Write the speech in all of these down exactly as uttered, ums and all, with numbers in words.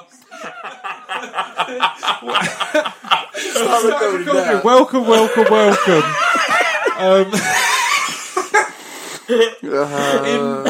Welcome, welcome, welcome. Um, in,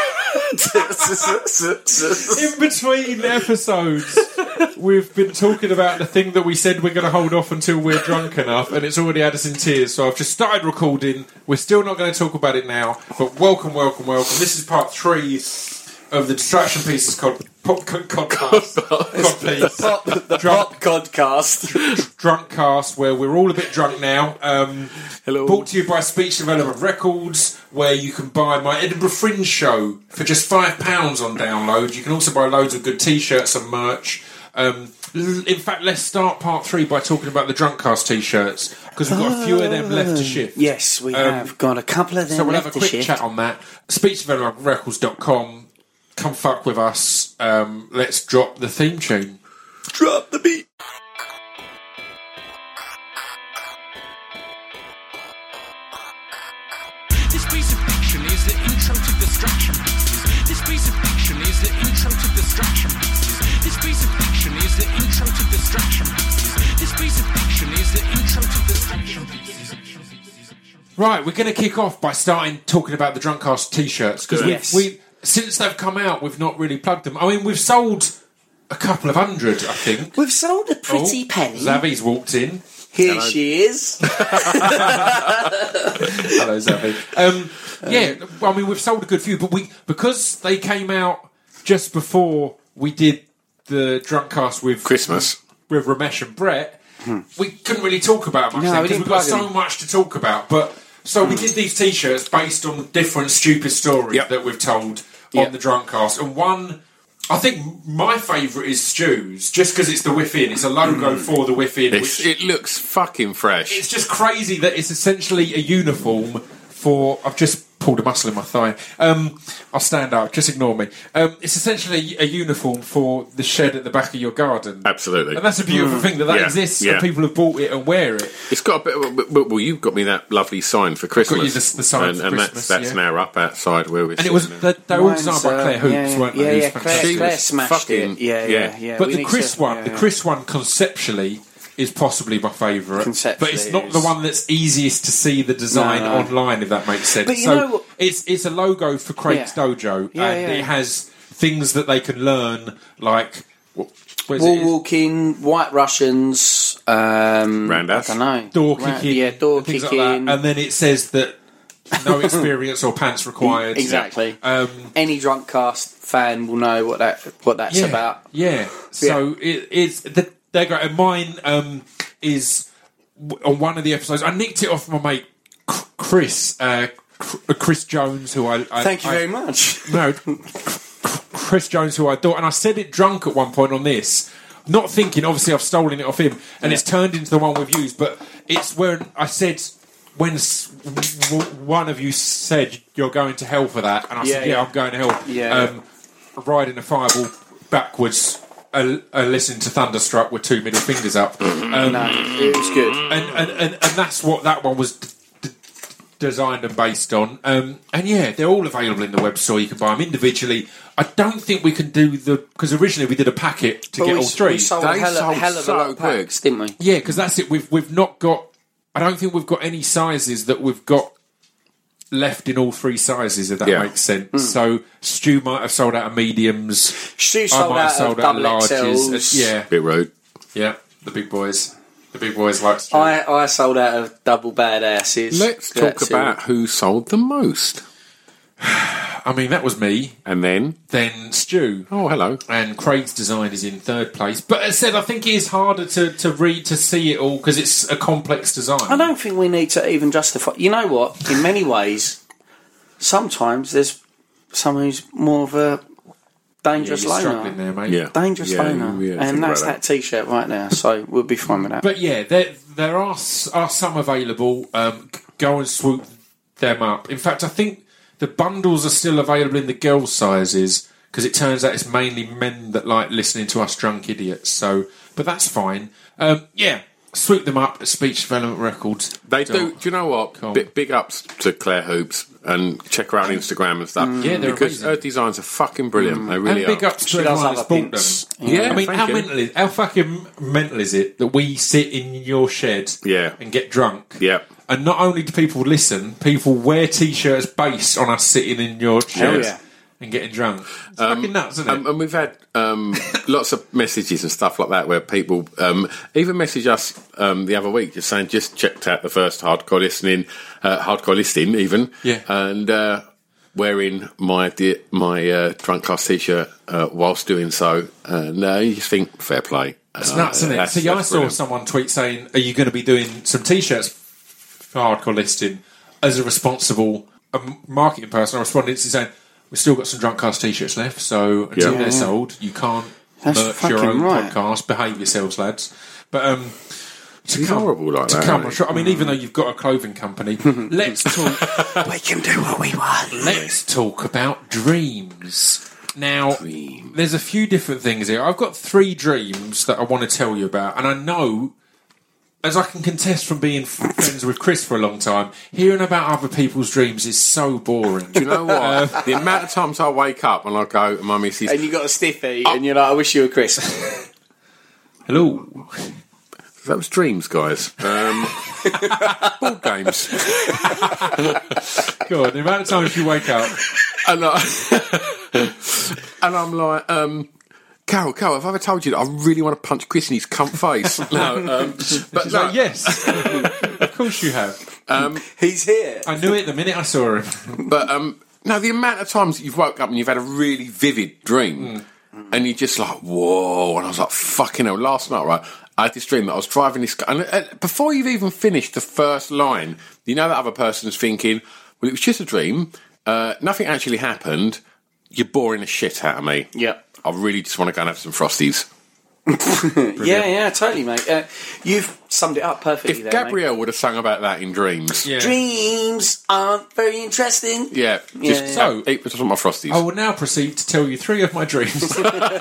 in between episodes, we've been talking about the thing that we said we're going to hold off until we're drunk enough, and it's already had us in tears. So I've just started recording. We're still not going to talk about it now, but welcome, welcome, welcome. This is part three of the Distraction Pieces called Pop Codcast. The Pop Codcast. Drunk cast, where we're all a bit drunk now. Um, Hello. Brought to you by Speech Development Records, where you can buy my Edinburgh Fringe show for just five pounds on download. You can also buy loads of good t-shirts and merch. Um, in fact, let's start part three by talking about the Drunk Cast t-shirts, because we've got a few of them left to shift. Yes, we Um, have got a couple of them So we'll left have a to quick shift. chat on that. speech development records dot com. Come fuck with us. Um, let's drop the theme tune. Drop the beat. This piece of fiction is the intro to Distraction Pieces. This piece of fiction is the intro to Distraction Pieces. This piece of fiction is the intro to Distraction Pieces. This piece of fiction is the intro to Distraction Pieces. Right, we're going to kick off by starting talking about the Drunkcast t-shirts, because Yes. we, since they've come out, we've not really plugged them. I mean, we've sold a couple of hundred, I think. We've sold a pretty Oh, penny. Zavi's walked in. Here Hello. she is. Hello, Zavi. Um, yeah, well, I mean, we've sold a good few, but we because they came out just before we did the Drunkcast with Christmas. with Ramesh and Brett, we couldn't really talk about much No, then, we because didn't we've got plug so them. much to talk about. But so we did these t-shirts based on different stupid stories Yep. that we've told Yep. on the Drunkcast, and one. I think my favourite is Stu's, just because it's the Whiff In. It's a logo for the Whiff In. It's, Which, it looks fucking fresh. it's just crazy that it's essentially a uniform for... I've just pulled a muscle in my thigh. Um, I'll stand up, just ignore me. Um, it's essentially a uniform for the shed at the back of your garden. Absolutely. And that's a beautiful thing that that Yeah, exists, yeah. and people have bought it and wear it. It's got a bit. Of, well, you've got me that lovely sign for Christmas. you the- the sign and, for and Christmas, that's, that's yeah. now up outside where we're And it was... sitting They're, they're all Mine's, designed by uh, Claire Hoops, yeah, weren't yeah, they? yeah, Who's Claire, fantastic. Claire smashed Fucking- it. Yeah, yeah. yeah, yeah. But We the need Chris to- one, yeah, the yeah. Chris one conceptually is possibly my favourite. Conceptually But it's not it the is. one that's easiest to see the design No, no. online, if that makes sense. But you so know what- it's it's a logo for Craig's Yeah. Dojo, Yeah, and yeah. it has things that they can learn, like what, what is Wall it? walking, White Russians, um, Roundhouse. I don't know. door Ra- kicking, yeah, door things kicking. like that. And then it says that no experience or pants required. Exactly. Um, Any drunk cast fan will know what that what that's yeah, about. Yeah. So it, it's the, they're great. And mine um, is w- on one of the episodes. I nicked it off my mate C- Chris, uh, C- Chris Jones, who I, I Thank you I- very much. No, Chris Jones, who I adore, and I said it drunk at one point on this, not thinking. Obviously, I've stolen it off him, and it's turned into the one we've used. But it's when I said when s- w- one of you said you're going to hell for that, and I said, Yeah, yeah, yeah. I'm going to hell. Yeah, um, riding a fireball backwards, uh, uh, listening to Thunderstruck with two middle fingers up, um, No, it was good. and, and, and, and that's what that one was d- d- designed and based on. Um, and yeah, they're all available in the web store. You can buy them individually. I don't think we can do the... Because originally we did a packet to But get we, all three. we sold They a hell, sold hell of so a lot of quick. packs, didn't we? Yeah, because that's it. We've, we've not got... I don't think we've got any sizes that we've got left in all three sizes, if that Yeah. makes sense. So Stu might have sold out of mediums. Stu I sold might have out sold of out of double X larges. Ls. Uh, yeah, Bit rude. yeah. The big boys. The big boys like Stu. I, I sold out of double badasses. Let's talk That's it. about who sold the most. I mean, that was me. And then, Then Stu. oh, hello. And Craig's design is in third place. But as I said, I think it is harder to, to read, to see it all, because it's a complex design. I don't think we need to even justify. You know what? In many ways, sometimes there's someone who's more of a Yeah, dangerous you're struggling loner. there, mate. Yeah. Dangerous Yeah, loner. yeah, think and that's about that t-shirt right there. So we'll be fine with that. But yeah, there there are s- are some available. Um, g- go and swoop them up. In fact, I think the bundles are still available in the girls' sizes, because it turns out it's mainly men that like listening to us drunk idiots. So, but that's fine. Um, yeah, Swoop them up at Speech Development Records. They do. Do you know what? Cool. Big, big ups to Claire Hoops and check her out on Instagram and stuff. Yeah, they're because amazing. her designs are fucking brilliant. They really And big are. ups to She does everyone have that's a bought them. pints. Yeah, I mean, thank how you. mental is how fucking mental is it that we sit in your shed Yeah. and get drunk? Yeah. And not only do people listen, people wear T-shirts based on us sitting in your shed yeah. and getting drunk. It's fucking nuts, isn't it? Um, and we've had um, lots of messages and stuff like that where people um, even message us um, the other week just saying just checked out the first hardcore listening, uh, hardcore listing even, Yeah. and uh, wearing my de- my uh, drunk class t-shirt uh, whilst doing so, and uh, you just think fair play. It's Uh, nuts, isn't it? that's- See, I that's saw brilliant. someone tweet saying, "Are you going to be doing some T-shirts for hardcore listing?" As a responsible um, marketing person, I responded to saying, "We've still got some drunk cast T-shirts left, so until Yeah. they're Yeah. sold, you can't That's merch your fucking own right. podcast. Behave yourselves, lads." But um, to He's come, horrible like to that, come, isn't he? sure, I mean, even though you've got a clothing company, let's talk. We can do what we want. Let's talk about dreams. Now, Dream. there's a few different things here. I've got three dreams that I want to tell you about, and I know, as I can contest from being f- friends with Chris for a long time, hearing about other people's dreams is so boring. Do you know what? the amount of times I wake up and I go, and my missus, And you got a stiffy, and you're like, I wish you were Chris. Hello. that was dreams, guys. Um, board games. God, the amount of times you wake up. And, I, and I'm like, um, Carol, Carol, have I ever told you that I really want to punch Chris in his cunt face? No, um, but She's no, like, yes. Of course you have. He's here. I knew it the minute I saw him. but um, no, the amount of times that you've woke up and you've had a really vivid dream, and you're just like, whoa, and I was like, fucking hell. Last night, right, I had this dream that I was driving this car, and uh, before you've even finished the first line, you know that other person's thinking, well, it was just a dream, uh, nothing actually happened, you're boring the shit out of me. Yeah. I really just want to go and have some Frosties. Yeah, yeah, totally, mate. Uh, you've summed it up perfectly If there, mate. Gabrielle would have sung about that in dreams, Yeah. Dreams aren't very interesting. yeah, Yeah, just yeah. So- eat just want my Frosties. I will now proceed to tell you three of my dreams.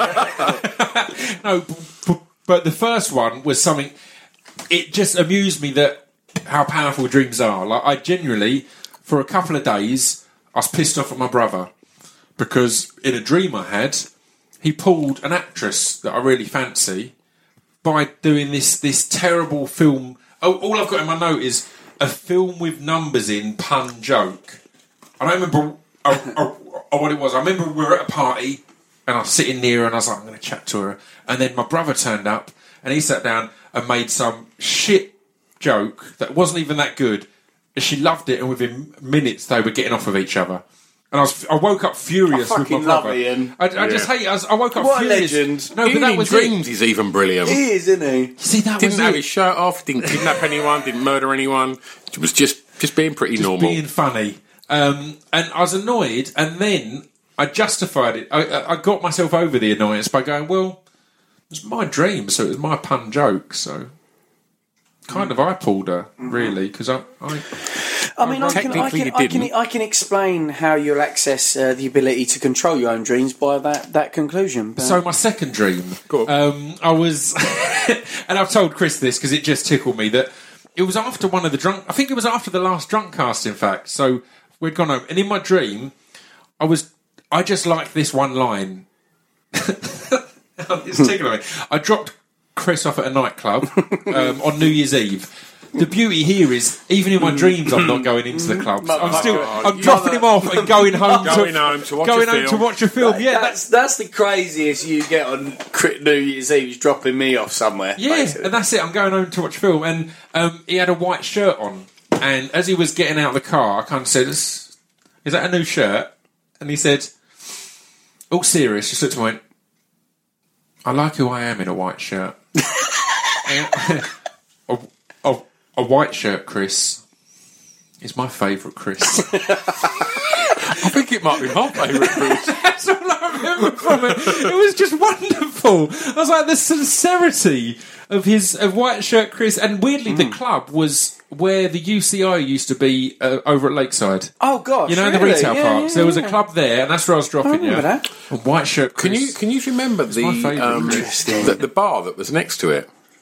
No, b- b- but the first one was something. It just amused me that how powerful dreams are. Like I genuinely, for a couple of days, I was pissed off at my brother because in a dream I had, he pulled an actress that I really fancy by doing this this terrible film. Oh, all I've got in my note is a film with numbers in pun joke. I don't remember oh, oh, oh, what it was. I remember we were at a party and I was sitting near her and I was like, I'm going to chat to her. And then my brother turned up and he sat down and made some shit joke that wasn't even that good. And she loved it, and within minutes they were getting off of each other. And I was, I woke up furious I with my fucking love brother. Ian. I, I just Yeah. hate it. I, was, I woke up What a furious. legend. No, but Even that in was dreams, he's even brilliant. He is, isn't he? it. See, that Didn't was have it. his shirt off, didn't kidnap anyone, didn't murder anyone. It was just just being pretty Just normal. being funny. Um, and I was annoyed, and then I justified it. I, I I got myself over the annoyance by going, well, it was my dream, so it was my pun joke, so kind of I pulled her, really, because I, I... I mean, I can, I, Technically can, you I, can, didn't. I can explain how you'll access uh, the ability to control your own dreams by that, that conclusion. But So my second dream, Go on. um, I was, and I've told Chris this because it just tickled me that it was after one of the drunk. I think it was after the last drunk cast, in fact. So we'd gone home, and in my dream, I was, I just liked this one line. It's tickling me. I dropped Chris off at a nightclub um, on New Year's Eve. The beauty here is, even in my dreams, I'm not going into the clubs. I'm still, I'm dropping him off and going home, Going to, home to watch going a home to film. watch a film. Yeah, that's that's the craziest you get on Cri- New Year's Eve, is dropping me off somewhere. Yeah, basically. and that's it. I'm going home to watch a film, and um, he had a white shirt on. And as he was getting out of the car, I kind of said, "Is is that a new shirt?" And he said, all serious, just looked at me and went, "I like who I am in a white shirt." And- a, a, a white shirt, Chris, is my favourite Chris. I think it might be my favourite Chris. That's all I remember from it. It was just wonderful. I was like, the sincerity of his of white shirt Chris, and weirdly, the club was where the U C I used to be uh, over at Lakeside. Oh gosh, You know, in the really? retail Yeah, parks. yeah, There was a yeah. club there, and that's where I was dropping you. remember that. A white shirt Chris. Can you can you remember the my favourite. um, Interesting. the, the bar that was next to it?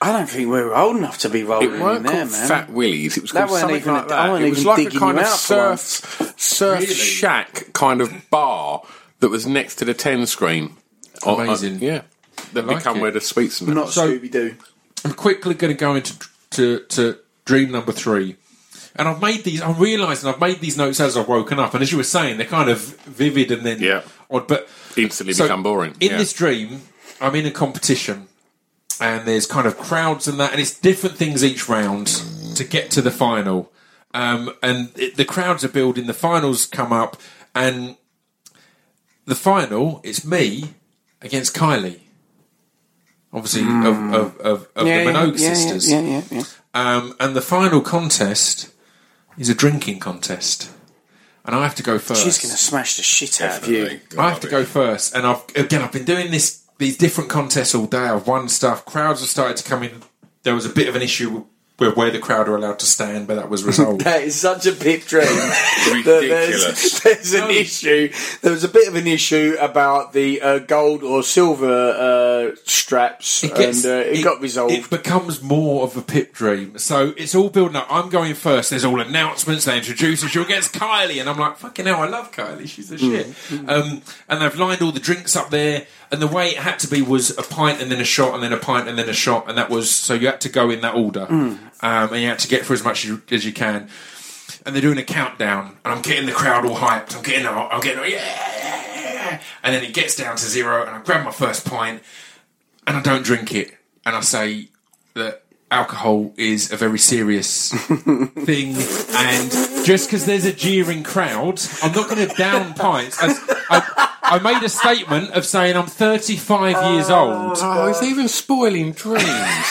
I don't think we were old enough to be rolling It in weren't there, called man. Fat Willie's. It was That called weren't something even like a- I that. weren't It was even like a digging kind you of out for surf, surf Really? shack kind of bar that was next to the ten screen. On- on- Amazing. yeah. They've like become it. where the sweets and that. Not So- Scooby Doo. I'm quickly going to go into to, to dream number three. And I've made these, I'm realising I've made these notes as I've woken up. And as you were saying, they're kind of vivid and then Yeah. odd. But Instantly so become boring. In Yeah. this dream, I'm in a competition. And there's kind of crowds and that. And it's different things each round to get to the final. Um, and it, the crowds are building. The finals come up. And the final, it's me against Kylie. Obviously, of, of, of, of Yeah, the Minogue yeah, sisters. Yeah, yeah, yeah. Um, and the final contest is a drinking contest. And I have to go first. She's going to smash the shit out of you. I have to go first. And I've again, I've been doing this these different contests all day. I've won stuff. Crowds have started to come in. There was a bit of an issue with where the crowd are allowed to stand, but that was resolved. That is such a pip dream. That Ridiculous. There's, there's an issue. There was a bit of an issue about the uh, gold or silver uh, straps, It gets- and uh, it, got resolved. It becomes more of a pip dream. So it's all building up. I'm going first. There's all announcements. They introduce us. You're against Kylie. And I'm like, fucking hell, I love Kylie. She's the shit. Um, and they've lined all the drinks up there. And the way it had to be was a pint and then a shot and then a pint and then a shot. And that was, so you had to go in that order. Um, and you had to get for as much as you, as you can. And they're doing a countdown. And I'm getting the crowd all hyped. I'm getting, I'm getting, yeah. And then it gets down to zero. And I grab my first pint. And I don't drink it. And I say that alcohol is a very serious thing. And just because there's a jeering crowd, I'm not going to down pints. I, I, I made a statement of saying I'm thirty-five years old. Oh, he's even spoiling dreams.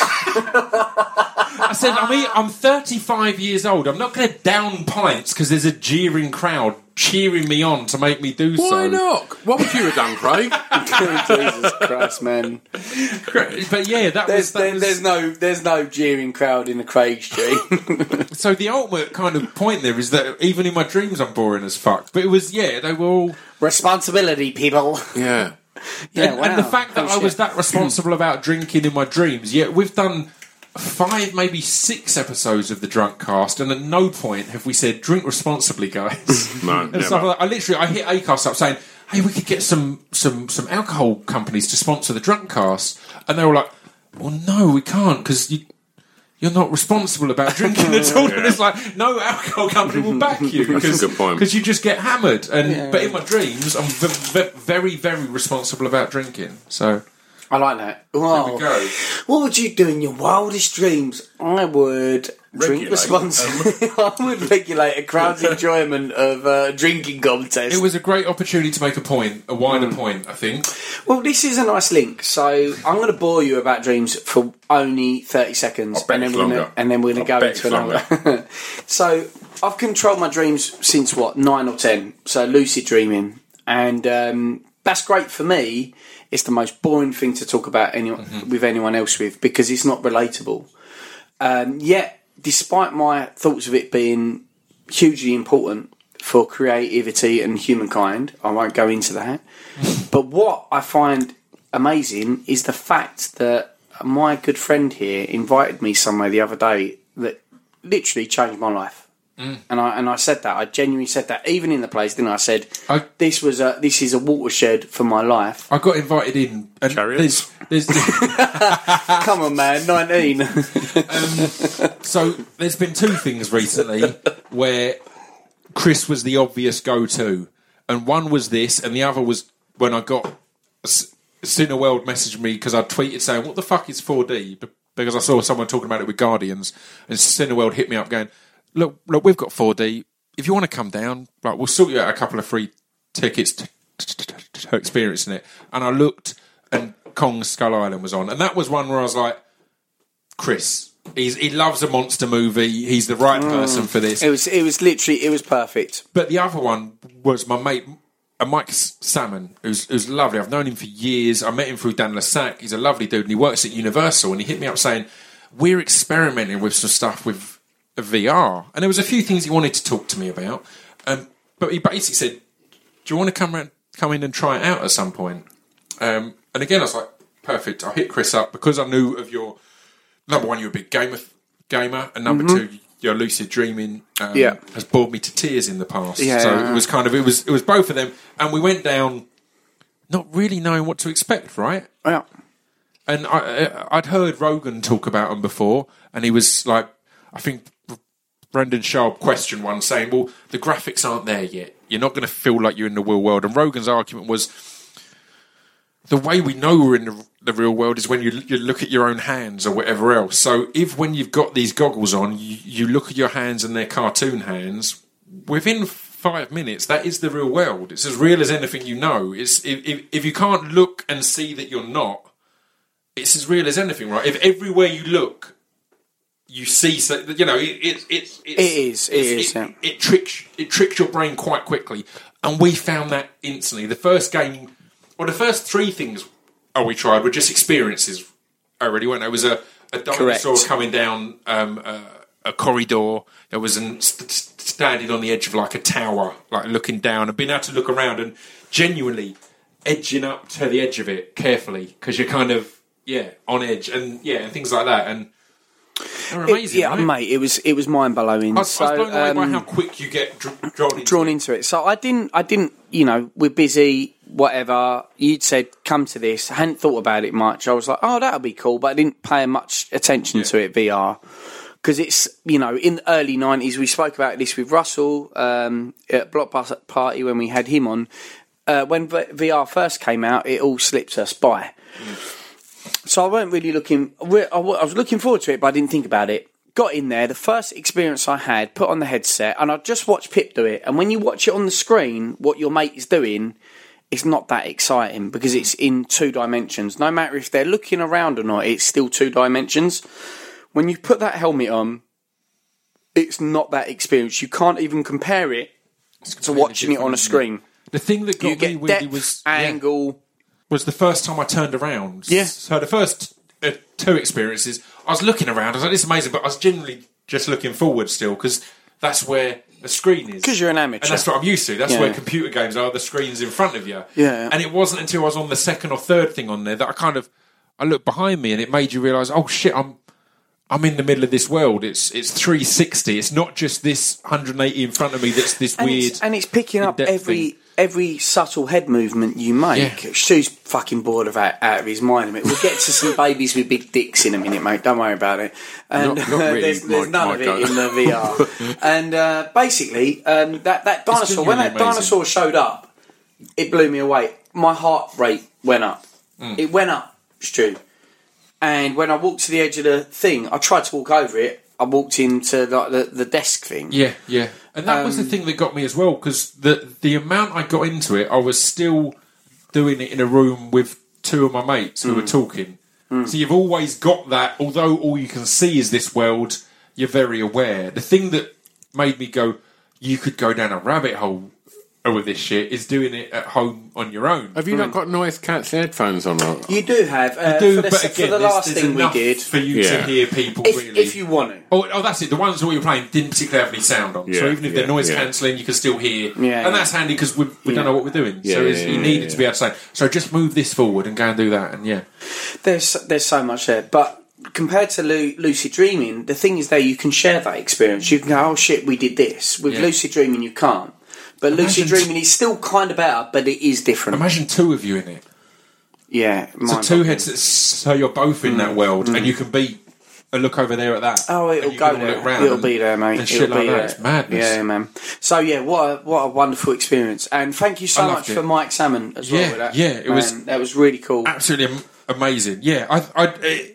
I said, I mean, I'm thirty-five years old. I'm not going to down pints because there's a jeering crowd cheering me on to make me do so. Why not? What would you have done, Craig? Jesus Christ, man! But yeah, that There's, was... That there, was there's no, there's no jeering crowd in the Craig Street. So the ultimate kind of point there is that even in my dreams I'm boring as fuck. But it was, yeah, they were all... Responsibility, people. Yeah. Yeah, and, and the wow. fact that Oh, I was shit. that responsible about drinking in my dreams, yet we've done five, maybe six episodes of the Drunk Cast, and at no point have we said drink responsibly, guys. No, and never. stuff like that. I literally, I hit Acast up saying, "Hey, we could get some some some alcohol companies to sponsor the Drunk Cast," and they were like, "Well, no, we can't because you." You're not responsible about drinking at all. And it's like, no alcohol company will back you because a good point. because you just get hammered. And Yeah. but in my dreams, I'm v- v- very, very responsible about drinking. So I like that. Well, we go. what would you do in your wildest dreams? I would drink Regulate. responsibly. I would regulate a crowd's enjoyment of a drinking contest. It was a great opportunity to make a point, a wider point, I think. Well, this is a nice link. So I'm going to bore you about dreams for only thirty seconds, I bet and then it's we're gonna, longer. and then we're I going to go bet into it's another. So I've controlled my dreams since what nine or ten. So lucid dreaming, and um, that's great for me. It's the most boring thing to talk about anyone Mm-hmm. with anyone else with because it's not relatable. Um, yet, despite my thoughts of it being hugely important for creativity and humankind, I won't go into that. But what I find amazing is the fact that my good friend here invited me somewhere the other day that literally changed my life. Mm. And I and I said that I genuinely said that even in the place. Then I said I- this was a this is a watershed for my life. I got invited in. And Chariots? there's, there's, Come on, man, nineteen. so there's been two things recently where Chris was the obvious go-to, and one was this, and the other was when I got Cineworld messaged me because I tweeted saying, "What the fuck is four D?" Because I saw someone talking about it with Guardians, and Cineworld hit me up going, "Look, look, we've got four D. If you want to come down, like we'll sort you out a couple of free tickets to, to, to, to experiencing it." And I looked, and Kong Skull Island was on, and that was one where I was like, "Chris." He's, he loves a monster movie. He's the right person for this. It was it was literally it was perfect. But the other one was my mate, uh, Mike S- Salmon, who's, who's lovely. I've known him for years. I met him through Dan Lassac. He's a lovely dude, and he works at Universal. And he hit me up saying, "We're experimenting with some stuff with V R." And there was a few things he wanted to talk to me about. Um, but he basically said, "Do you want to come around, come in and try it out at some point?" Um, and again, I was like, "Perfect." I hit Chris up because I knew of your number one, you're a big gamer, gamer, and number mm-hmm. two, your lucid dreaming um, Yeah. has bored me to tears in the past. Yeah, so yeah, yeah. it was kind of it was it was both of them, and we went down not really knowing what to expect, right? Yeah. And I, I'd heard Rogan talk about them before, and he was like, I think Brendan Sharp questioned one, saying, well, the graphics aren't there yet. You're not going to feel like you're in the real world. And Rogan's argument was, the way we know we're in the, the real world is when you, you look at your own hands or whatever else. So if when you've got these goggles on, you, you look at your hands and they're cartoon hands, within five minutes, that is the real world. It's as real as anything you know. It's if, if, if you can't look and see that you're not, it's as real as anything, right? If everywhere you look, you see, so you know, it it it, it's, it is, it it's, is, it, yeah. it tricks it tricks your brain quite quickly, and we found that instantly. The first game, or the first three things, oh, we tried were just experiences. Already, weren't there? It was a, a dinosaur Correct. coming down um, a, a corridor. There was an, st- standing on the edge of like a tower, like looking down and being able to look around and genuinely edging up to the edge of it carefully because you're kind of. Yeah, on edge, and yeah, and things like that, and they're amazing. It, yeah, right? mate, it was it was mind blowing. I was, so, I was blown away um, by how quick you get dr- drawn into drawn it. into it. So I didn't, I didn't, you know, we're busy, whatever. You'd said come to this. I hadn't thought about it much. I was like, oh, that'll be cool, but I didn't pay much attention Yeah. to it. V R. Because it's, you know, in the early nineties, we spoke about this with Russell um, at Blockbuster Party when we had him on. Uh, when V R first came out, it all slipped us by. Mm. So I weren't really looking. I was looking forward to it, but I didn't think about it. Got in there. The first experience I had, put on the headset, and I just watched Pip do it. And when you watch it on the screen, what your mate is doing, it's not that exciting because it's in two dimensions. No matter if they're looking around or not, it's still two dimensions. When you put that helmet on, it's not that experience. You can't even compare it to watching it on a screen. The thing that got You me get really depth, was angle. Yeah, was the first time I turned around. Yeah. So the first uh, two experiences, I was looking around. I was like, "This is amazing," but I was generally just looking forward still because that's where the screen is. Because you're an amateur. And that's what I'm used to. That's Yeah. where computer games are. The screen's in front of you. Yeah. And it wasn't until I was on the second or third thing on there that I kind of I looked behind me and it made you realise, oh shit, I'm I'm in the middle of this world. It's it's three sixty. It's not just this one hundred eighty in front of me. That's this and weird. It's, and it's picking up in-depth every thing. every subtle head movement you make. Yeah. Stu's fucking bored of out, out of his mind a minute. We'll get to some babies with big dicks in a minute, mate. Don't worry about it. And Not- not really, there's, there's Mike- none Mike, of it don't. in the V R. And uh, basically, um, that that dinosaur when that genuinely amazing. dinosaur showed up, it blew me away. My heart rate went up. Mm. It went up, Stu. And when I walked to the edge of the thing, I tried to walk over it. I walked into the, the, the desk thing. Yeah, yeah. And that Um, was the thing that got me as well, because the the amount I got into it, I was still doing it in a room with two of my mates who Mm. were talking. So you've always got that, although all you can see is this world, you're very aware. The thing that made me go, you could go down a rabbit hole with this shit, is doing it at home on your own. Have you not got noise cancelling headphones on? Or? You do have. Uh, You do, for the, but for again, the there's, last there's thing we enough did, for you Yeah. to hear people if, really. if you want to. Oh, oh, that's it. The ones that we were playing didn't particularly have any sound on, so Yeah, even if yeah, they're noise yeah. cancelling, you can still hear. Yeah, and yeah. that's handy because we, we Yeah. don't know what we're doing. Yeah, so yeah, it's, you yeah, needed yeah. to be able to say, so just move this forward and go and do that. And yeah, There's there's so much there, but compared to lu- lucid dreaming, the thing is there you can share that experience. You can go, oh shit, we did this. With Yeah. lucid dreaming, you can't. But lucid Imagine- dreaming is still kind of better, but it is different. imagine two of you in it. yeah, So mind two boggling. headsets, so you're both in that world, and you can be a look over there at that. Oh, and it'll you go can all there. look round It'll and- be there, mate. And shit it'll like be that. there. It's madness. Yeah, man. So yeah, what a, what a wonderful experience, and thank you so I much loved it. for Mike Salmon as well. Yeah, with that. yeah, it Man, was- that was really cool. Absolutely am- amazing. Yeah, I, I, it,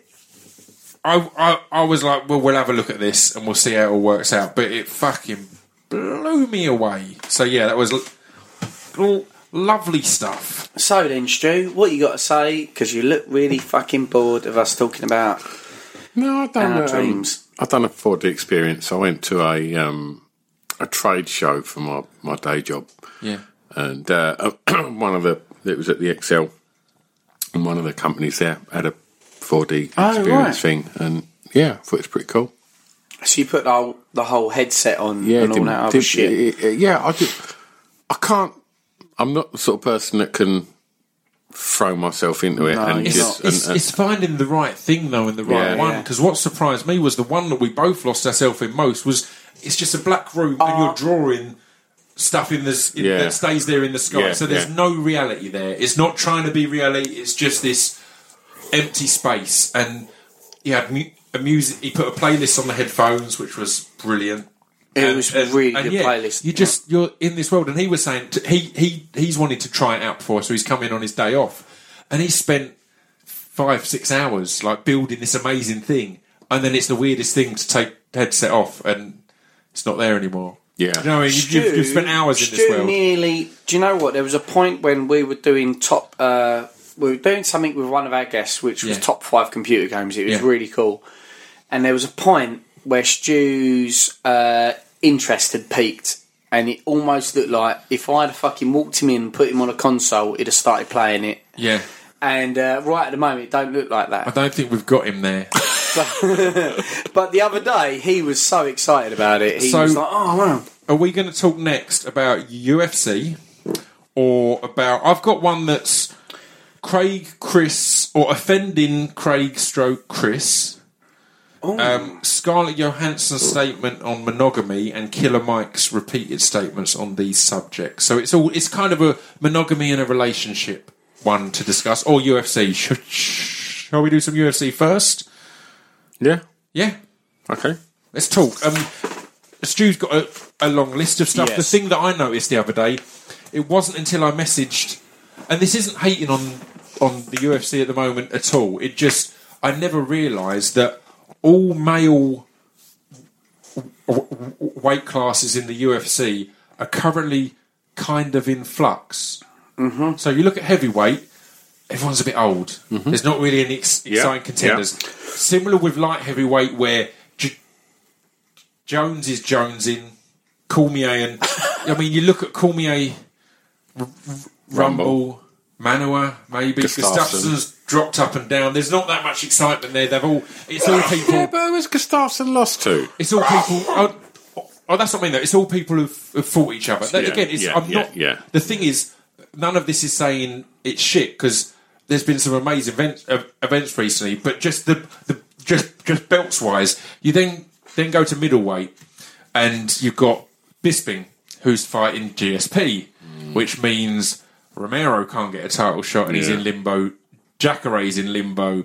I, I, I was like, well, we'll have a look at this and we'll see how it all works out. But it fucking blew me away. So yeah, that was l- l- lovely stuff. So then, Stu, what you got to say? Because you look really fucking bored of us talking about No, I've done our um, dreams. I've done a four D experience. I went to a um, a trade show for my, my day job, Yeah, and uh, one of the it was at the Excel, and one of the companies there had a four D Oh, experience right. thing, and yeah, I thought it was pretty cool. So you put the whole, the whole headset on Yeah, and all didn't- that other didn't- shit. uh, uh, yeah, I do. I can't. I'm not the sort of person that can throw myself into it. No, and you're just, It's, and, and, it's finding the right thing though, and the right Yeah. one. Yeah. Because what surprised me was the one that we both lost ourselves in most was it's just a black room and you're drawing stuff in this in, Yeah. that stays there in the sky. Yeah, so there's yeah. no reality there. It's not trying to be reality. It's just this empty space. And he had mu- a music. He put a playlist on the headphones, which was brilliant. It And- was a and- really and good yeah, playlist. You just you're in this world, and he was saying t- he he he's wanted to try it out before, so he's come in on his day off, and he spent five six hours like building this amazing thing, and then it's the weirdest thing to take the headset off, and it's not there anymore. Yeah. You know, what I mean? You've, you've, you've spent hours in this Stu world. nearly. Do you know what? There was a point when we were doing top. Uh, we were doing something with one of our guests, which was Yeah. top five computer games. It was Yeah. really cool, and there was a point where Stu's uh, interest had peaked, and it almost looked like if I had fucking walked him in and put him on a console, he'd have started playing it. Yeah, And uh, right at the moment, it don't look like I that. don't think we've got him there. But the other day, he was so excited about it. He So- was like, "Oh wow!" Are we going to talk next about U F C or about? I've got one that's Craig, Chris, or offending Craig, stroke Chris. Um, Scarlett Johansson's statement on monogamy and Killer Mike's repeated statements on these subjects. So it's all it's kind of a monogamy in a relationship one to discuss, or U F C. Sh- Shall we do some U F C first? yeah. Yeah, Okay. let's talk. Um, Stu's got a, a long list of stuff. Yes. The thing that I noticed the other day, it wasn't until I messaged, and this isn't hating on on the U F C at the moment at all. It just I never realised that all male w- w- weight classes in the U F C are currently kind of in flux. Mm-hmm. So you look at heavyweight, everyone's a bit old. There's not really any ex- Yeah, exciting contenders. Similar with light heavyweight, where J- Jones is jonesing, Cormier, and I mean, you look at Cormier, R- R- Rumble, Manua, maybe Gustafsson. Gustafsson's dropped up and down. There's not that much excitement there. They've all. It's all people. Yeah, but who was Gustafsson lost to? It's all people. Oh, oh, that's what I mean. Though it's all people who've, who've fought each other. That- Yeah, Again, it's, yeah, I'm yeah, not. yeah. The thing is, none of this is saying it's shit because there's been some amazing events, uh, events recently. But just the, the just just belts wise, you then then go to middleweight, and you've got Bisping who's fighting G S P, which means Romero can't get a title shot and he's Yeah. in limbo. Jacare's in limbo.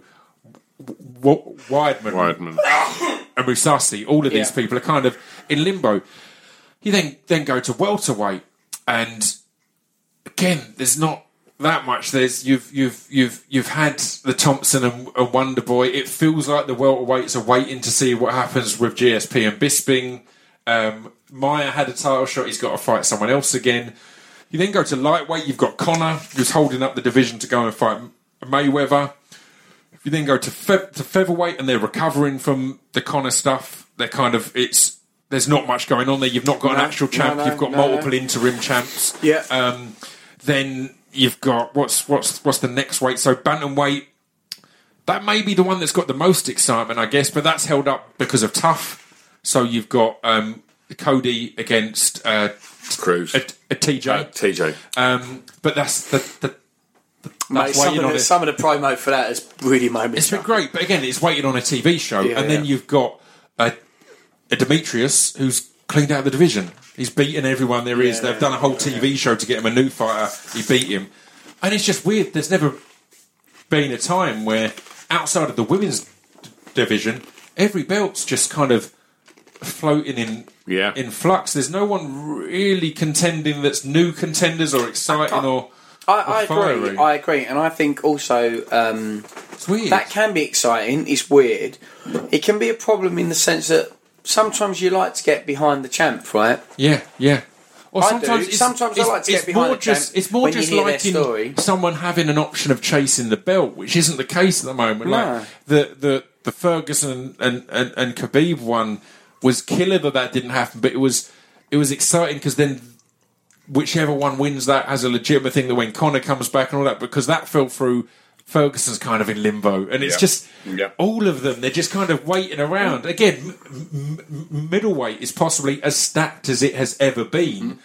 W- Weidman, Weidman. and Musasi, all of these Yeah. people are kind of in limbo. You then then go to welterweight, and again, there's not that much. There's you've you've you've you've had the Thompson and, and Wonder Boy. It feels like the welterweights are waiting to see what happens with G S P and Bisping. Um, Maya had a title shot. He's got to fight someone else again. You then go to lightweight. You've got Conor, who's holding up the division to go and fight Mayweather. You then go to fe- to featherweight, and they're recovering from the Conor stuff. They're kind of it's there's not much going on there. You've not got No, an actual champ. no, no, You've got no, multiple no. interim champs. Yeah. Um, then you've got what's what's what's the next weight? So bantamweight. That may be the one that's got the most excitement, I guess, but that's held up because of tough. So you've got um, Cody against uh, Cruz. a, a T J. Uh, T J. Um, but that's the, the Mate, that's some, waiting of on the, it. some of the promo for that has really made me. It's been chuckle. great, but again, it's waiting on a T V show, Yeah, and then yeah. you've got a, a Demetrius who's cleaned out the division. He's beaten everyone there is. Yeah, They've done a whole T V show to get him a new fighter. He beat him, and it's just weird. There's never been a time where outside of the women's d- division, every belt's just kind of floating in Yeah. in flux. There's no one really contending that's new contenders or exciting or. I, I or fiery. agree. I agree, and I think also um, It's weird. that can be exciting. It's weird. It can be a problem in the sense that sometimes you like to get behind the champ, right? Yeah, yeah. Or I sometimes do. it's, Sometimes I it's, like to get it's behind more the just champ it's more when you just hear their liking story. someone having an option of chasing the belt, which isn't the case at the moment. No. Like the the the Ferguson and, and, and Khabib one was killer that that didn't happen, but it was it was exciting because then whichever one wins that has a legitimate thing that when Conor comes back and all that, because that fell through. Ferguson's kind of in limbo, and it's Yeah. just Yeah. all of them. They're just kind of waiting around. Again, m- m- middleweight is possibly as stacked as it has ever been,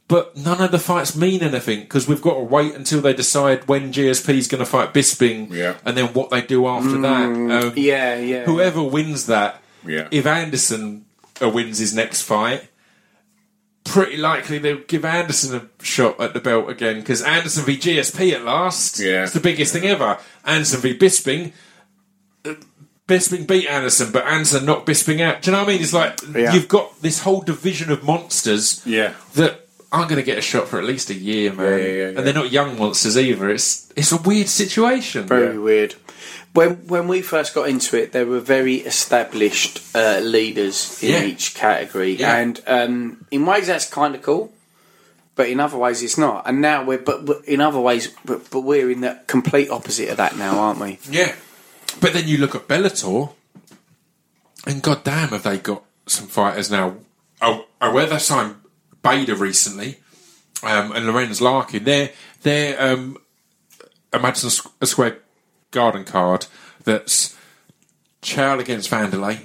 but none of the fights mean anything because we've got to wait until they decide when G S P is going to fight Bisping, Yeah. and then what they do after that. Um, Yeah, yeah. Whoever wins that, Yeah. if Anderson uh, wins his next fight, pretty likely they'll give Anderson a shot at the belt again because Anderson v G S P at last. Yeah. It's the biggest thing ever. Anderson v Bisping. uh, Bisping beat Anderson, but Anderson knocked Bisping out. Do you know what I mean? It's like Yeah. you've got this whole division of monsters Yeah. that aren't going to get a shot for at least a year, man. Yeah, yeah, yeah, And they're not young monsters either. It's it's a weird situation. Very weird. When when we first got into it, there were very established uh, leaders in Yeah. each category, Yeah. and um, in ways that's kind of cool, but in other ways it's not. And now we're but, but in other ways, but, but we're in the complete opposite of that now, aren't we? Yeah. But then you look at Bellator, and goddamn, have they got some fighters now? Oh, oh where they signed Bader recently, um, and Lorenz Larkin. They're they're um, a Madison Squ- Square Garden card that's Chow against Vanderlei,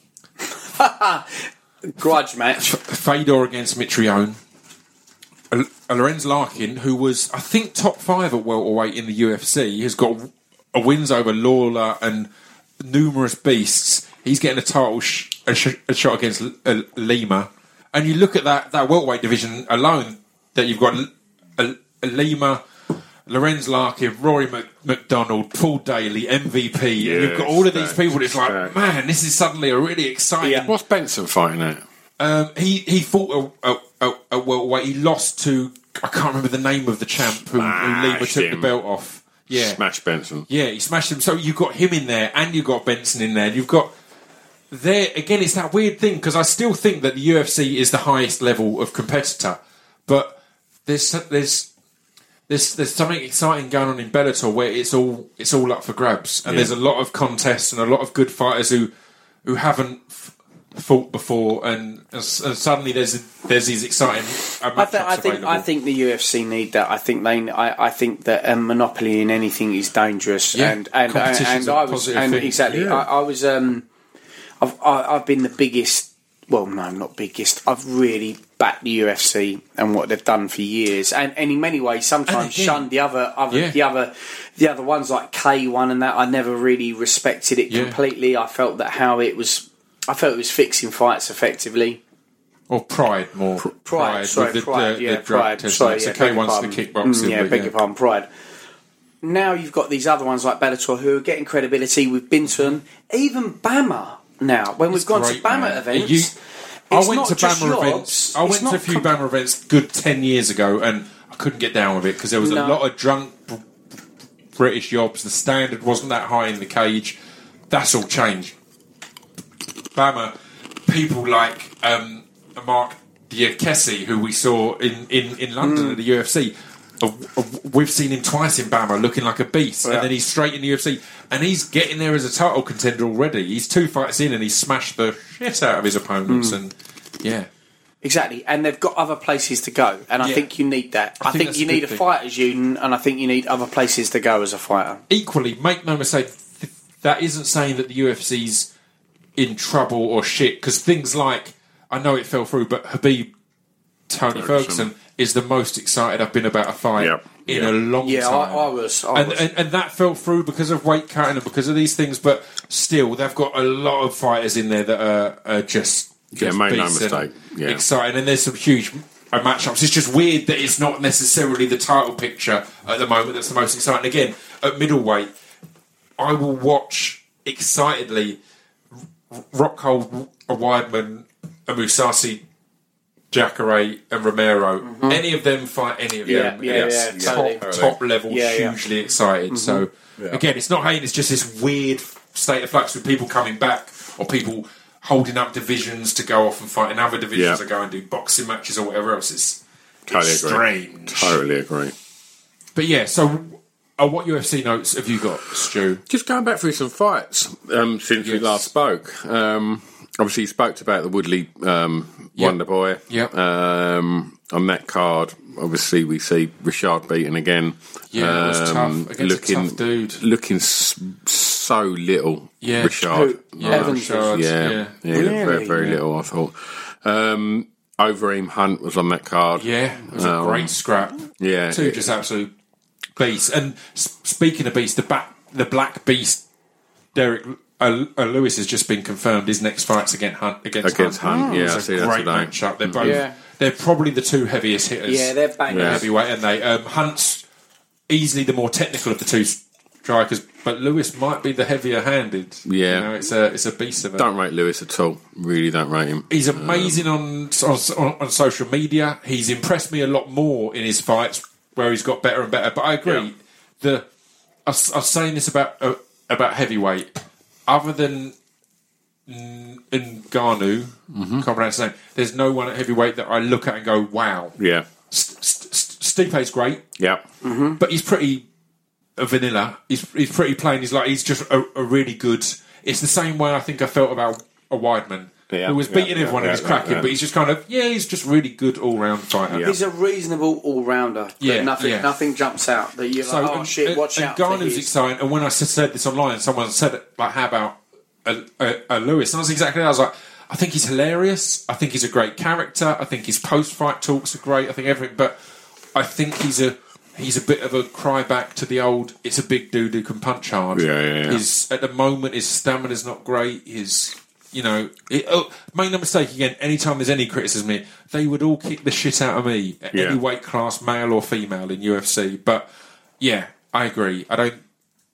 Grudge match. Fedor against Mitrione, a, a Lorenz Larkin, who was I think top five at welterweight in the U F C, has got a wins over Lawler and numerous beasts. He's getting a title sh- a, sh- a shot against L- uh, Lima, and you look at that that welterweight division alone. That you've got L- L- Lima, Lorenz Larkin, Rory Mc- McDonald, Paul Daly, M V P. Yeah, and you've got all of these stacked, people. It's like, stacked. man, this is suddenly a really exciting. Yeah. What's Benson fighting at? Um, he he fought a, a, a, a welterweight. He lost to I can't remember the name of the champ who, who Lima Smashed took the him. belt off. Yeah, Smash Benson. yeah, he smashed him. So you've got him in there, and you've got Benson in there. You've got there again. It's that weird thing because I still think that the U F C is the highest level of competitor, but there's there's there's there's something exciting going on in Bellator where it's all it's all up for grabs, and Yeah. there's a lot of contests and a lot of good fighters who who haven't f- fought before, and, and suddenly there's there's these exciting uh, I, th- I matchups think available. I think the U F C need that. I think they. I, I think that a monopoly in anything is dangerous. Yeah, and and and, competition's and a I was positive and thing. exactly. Yeah. I, I was. Um, I've I, I've been the biggest. Well, no, not biggest. I've really backed the U F C and what they've done for years, and, and in many ways, sometimes And again- shunned the other, other Yeah. the other, the other ones like K one and that. I never really respected it Yeah. completely. I felt that how it was. I felt it was fixing fights effectively. Or Pride more. Pride, sorry, with the, Pride, the, yeah, the drug Pride. test. Sorry, so yeah, K beg your one's the pardon. kickboxing. Mm, yeah, but beg your pardon, Pride. Now you've got these other ones like Bellator who are getting credibility. We've been to them. Even Bama now. When we've gone Great, to Bama man. events, You- I it's went not to just Bama jobs, events. I it's went to not a few com- Bama events good ten years ago, and I couldn't get down with it because there was No. a lot of drunk b- British yobs. The standard wasn't that high in the cage. That's all changed. Bama, people like um, Mark Diakesi, who we saw in, in, in London Mm. at the U F C. Uh, uh, We've seen him twice in Bama looking like a beast, Yeah. and then he's straight in the U F C, and he's getting there as a title contender already. He's two fights in, and he's smashed the shit out of his opponents, Mm. and yeah. Exactly, and they've got other places to go, and I Yeah. think you need that. I I, think think, that's you a good need a thing. fighters' union, and I think you need other places to go as a fighter. Equally, make no mistake, th- that isn't saying that the U F C's in trouble or shit, because things like, I know it fell through, but Habib Tony Ferguson. Ferguson is the most excited I've been about a fight Yep. in Yep. a long Yeah, time. I, I was. I and, was. and and that fell through because of weight cutting and because of these things, but still, they've got a lot of fighters in there that are, are just, Yeah, just make no beasts and mistake. Yeah. exciting, and there's some huge uh, matchups. It's just weird that it's not necessarily the title picture at the moment that's the most exciting. Again, at middleweight, I will watch excitedly R- Rockhold, a Weidman, a Musasi, Jacare, and Romero. Any of them fight any of Yeah, them. yeah, it's yeah, top, totally. top level, Yeah, yeah. hugely excited. So again, it's not hating. It's just this weird state of flux with people coming back or people holding up divisions to go off and fight in other divisions Yeah. to go and do boxing matches or whatever else. It's, Totally it's agree. strange. Totally agree. But yeah, so uh, what U F C notes have you got, Stu? Just going back through some fights um, since we Yes. last spoke. Um, obviously, you spoke about the Woodley um, Yep. Wonder Boy. Yep. Um, on that card, obviously, we see Richard beaten again. Yeah, it was Um, tough against a tough dude. Looking s- so little. Yeah. Richard. Who? Yeah, Evans. Richard, Yeah, yeah. yeah, he looked very, Really? very Yeah. little, I thought. Um, Overeem Hunt was on that card. Yeah, it was Um, a great scrap. Yeah, Two it- just absolute beasts. And s- speaking of beasts, the, back, the Black Beast, Derek uh, uh, Lewis, has just been confirmed. His next fight's against Hunt. Against, Against Hunt, yeah, It's I a see that great today. matchup. They're both. Yeah. They're probably the two heaviest hitters. Yeah, they're banging. in Yeah. heavyweight, and they um, Hunt's easily the more technical of the two strikers, but Lewis might be the heavier-handed. Yeah. you know, it's a it's a beast of a. Don't rate Lewis at all. Really don't rate him. He's amazing on, on on social media. He's impressed me a lot more in his fights, where he's got better and better. But I agree. Yeah. The I was, I was saying this about uh, about heavyweight. Other than Ngannou, Mm-hmm. can't pronounce his name. There's no one at heavyweight that I look at and go, "Wow." Yeah, St- St- St- Stipe's great, yeah, but he's pretty uh, vanilla. He's he's pretty plain. He's like he's just a, a really good. It's the same way I think I felt about a Weidman, Yeah, who was yeah, beating yeah, everyone yeah, and he's yeah, cracking, yeah. but he's just kind of yeah, he's just really good all round fighter. Yeah. He's a reasonable all rounder. Yeah, Yeah, nothing, yeah. nothing jumps out that you're So like, oh and, shit, and, watch and out. for Garner's his. exciting. And when I s- said this online, someone said it like, "How about a, a, a Lewis?" And I was exactly that. I was like, "I think he's hilarious. I think he's a great character. I think his post-fight talks are great. I think everything." But I think he's a he's a bit of a cry back to the old. It's a big dude who can punch hard. Yeah, yeah, yeah. His at the moment his stamina's not great. His you know, it, oh, make no mistake. Again, anytime there's any criticism, here, they would all kick the shit out of me at Yeah. any weight class, male or female, in U F C. But yeah, I agree. I don't.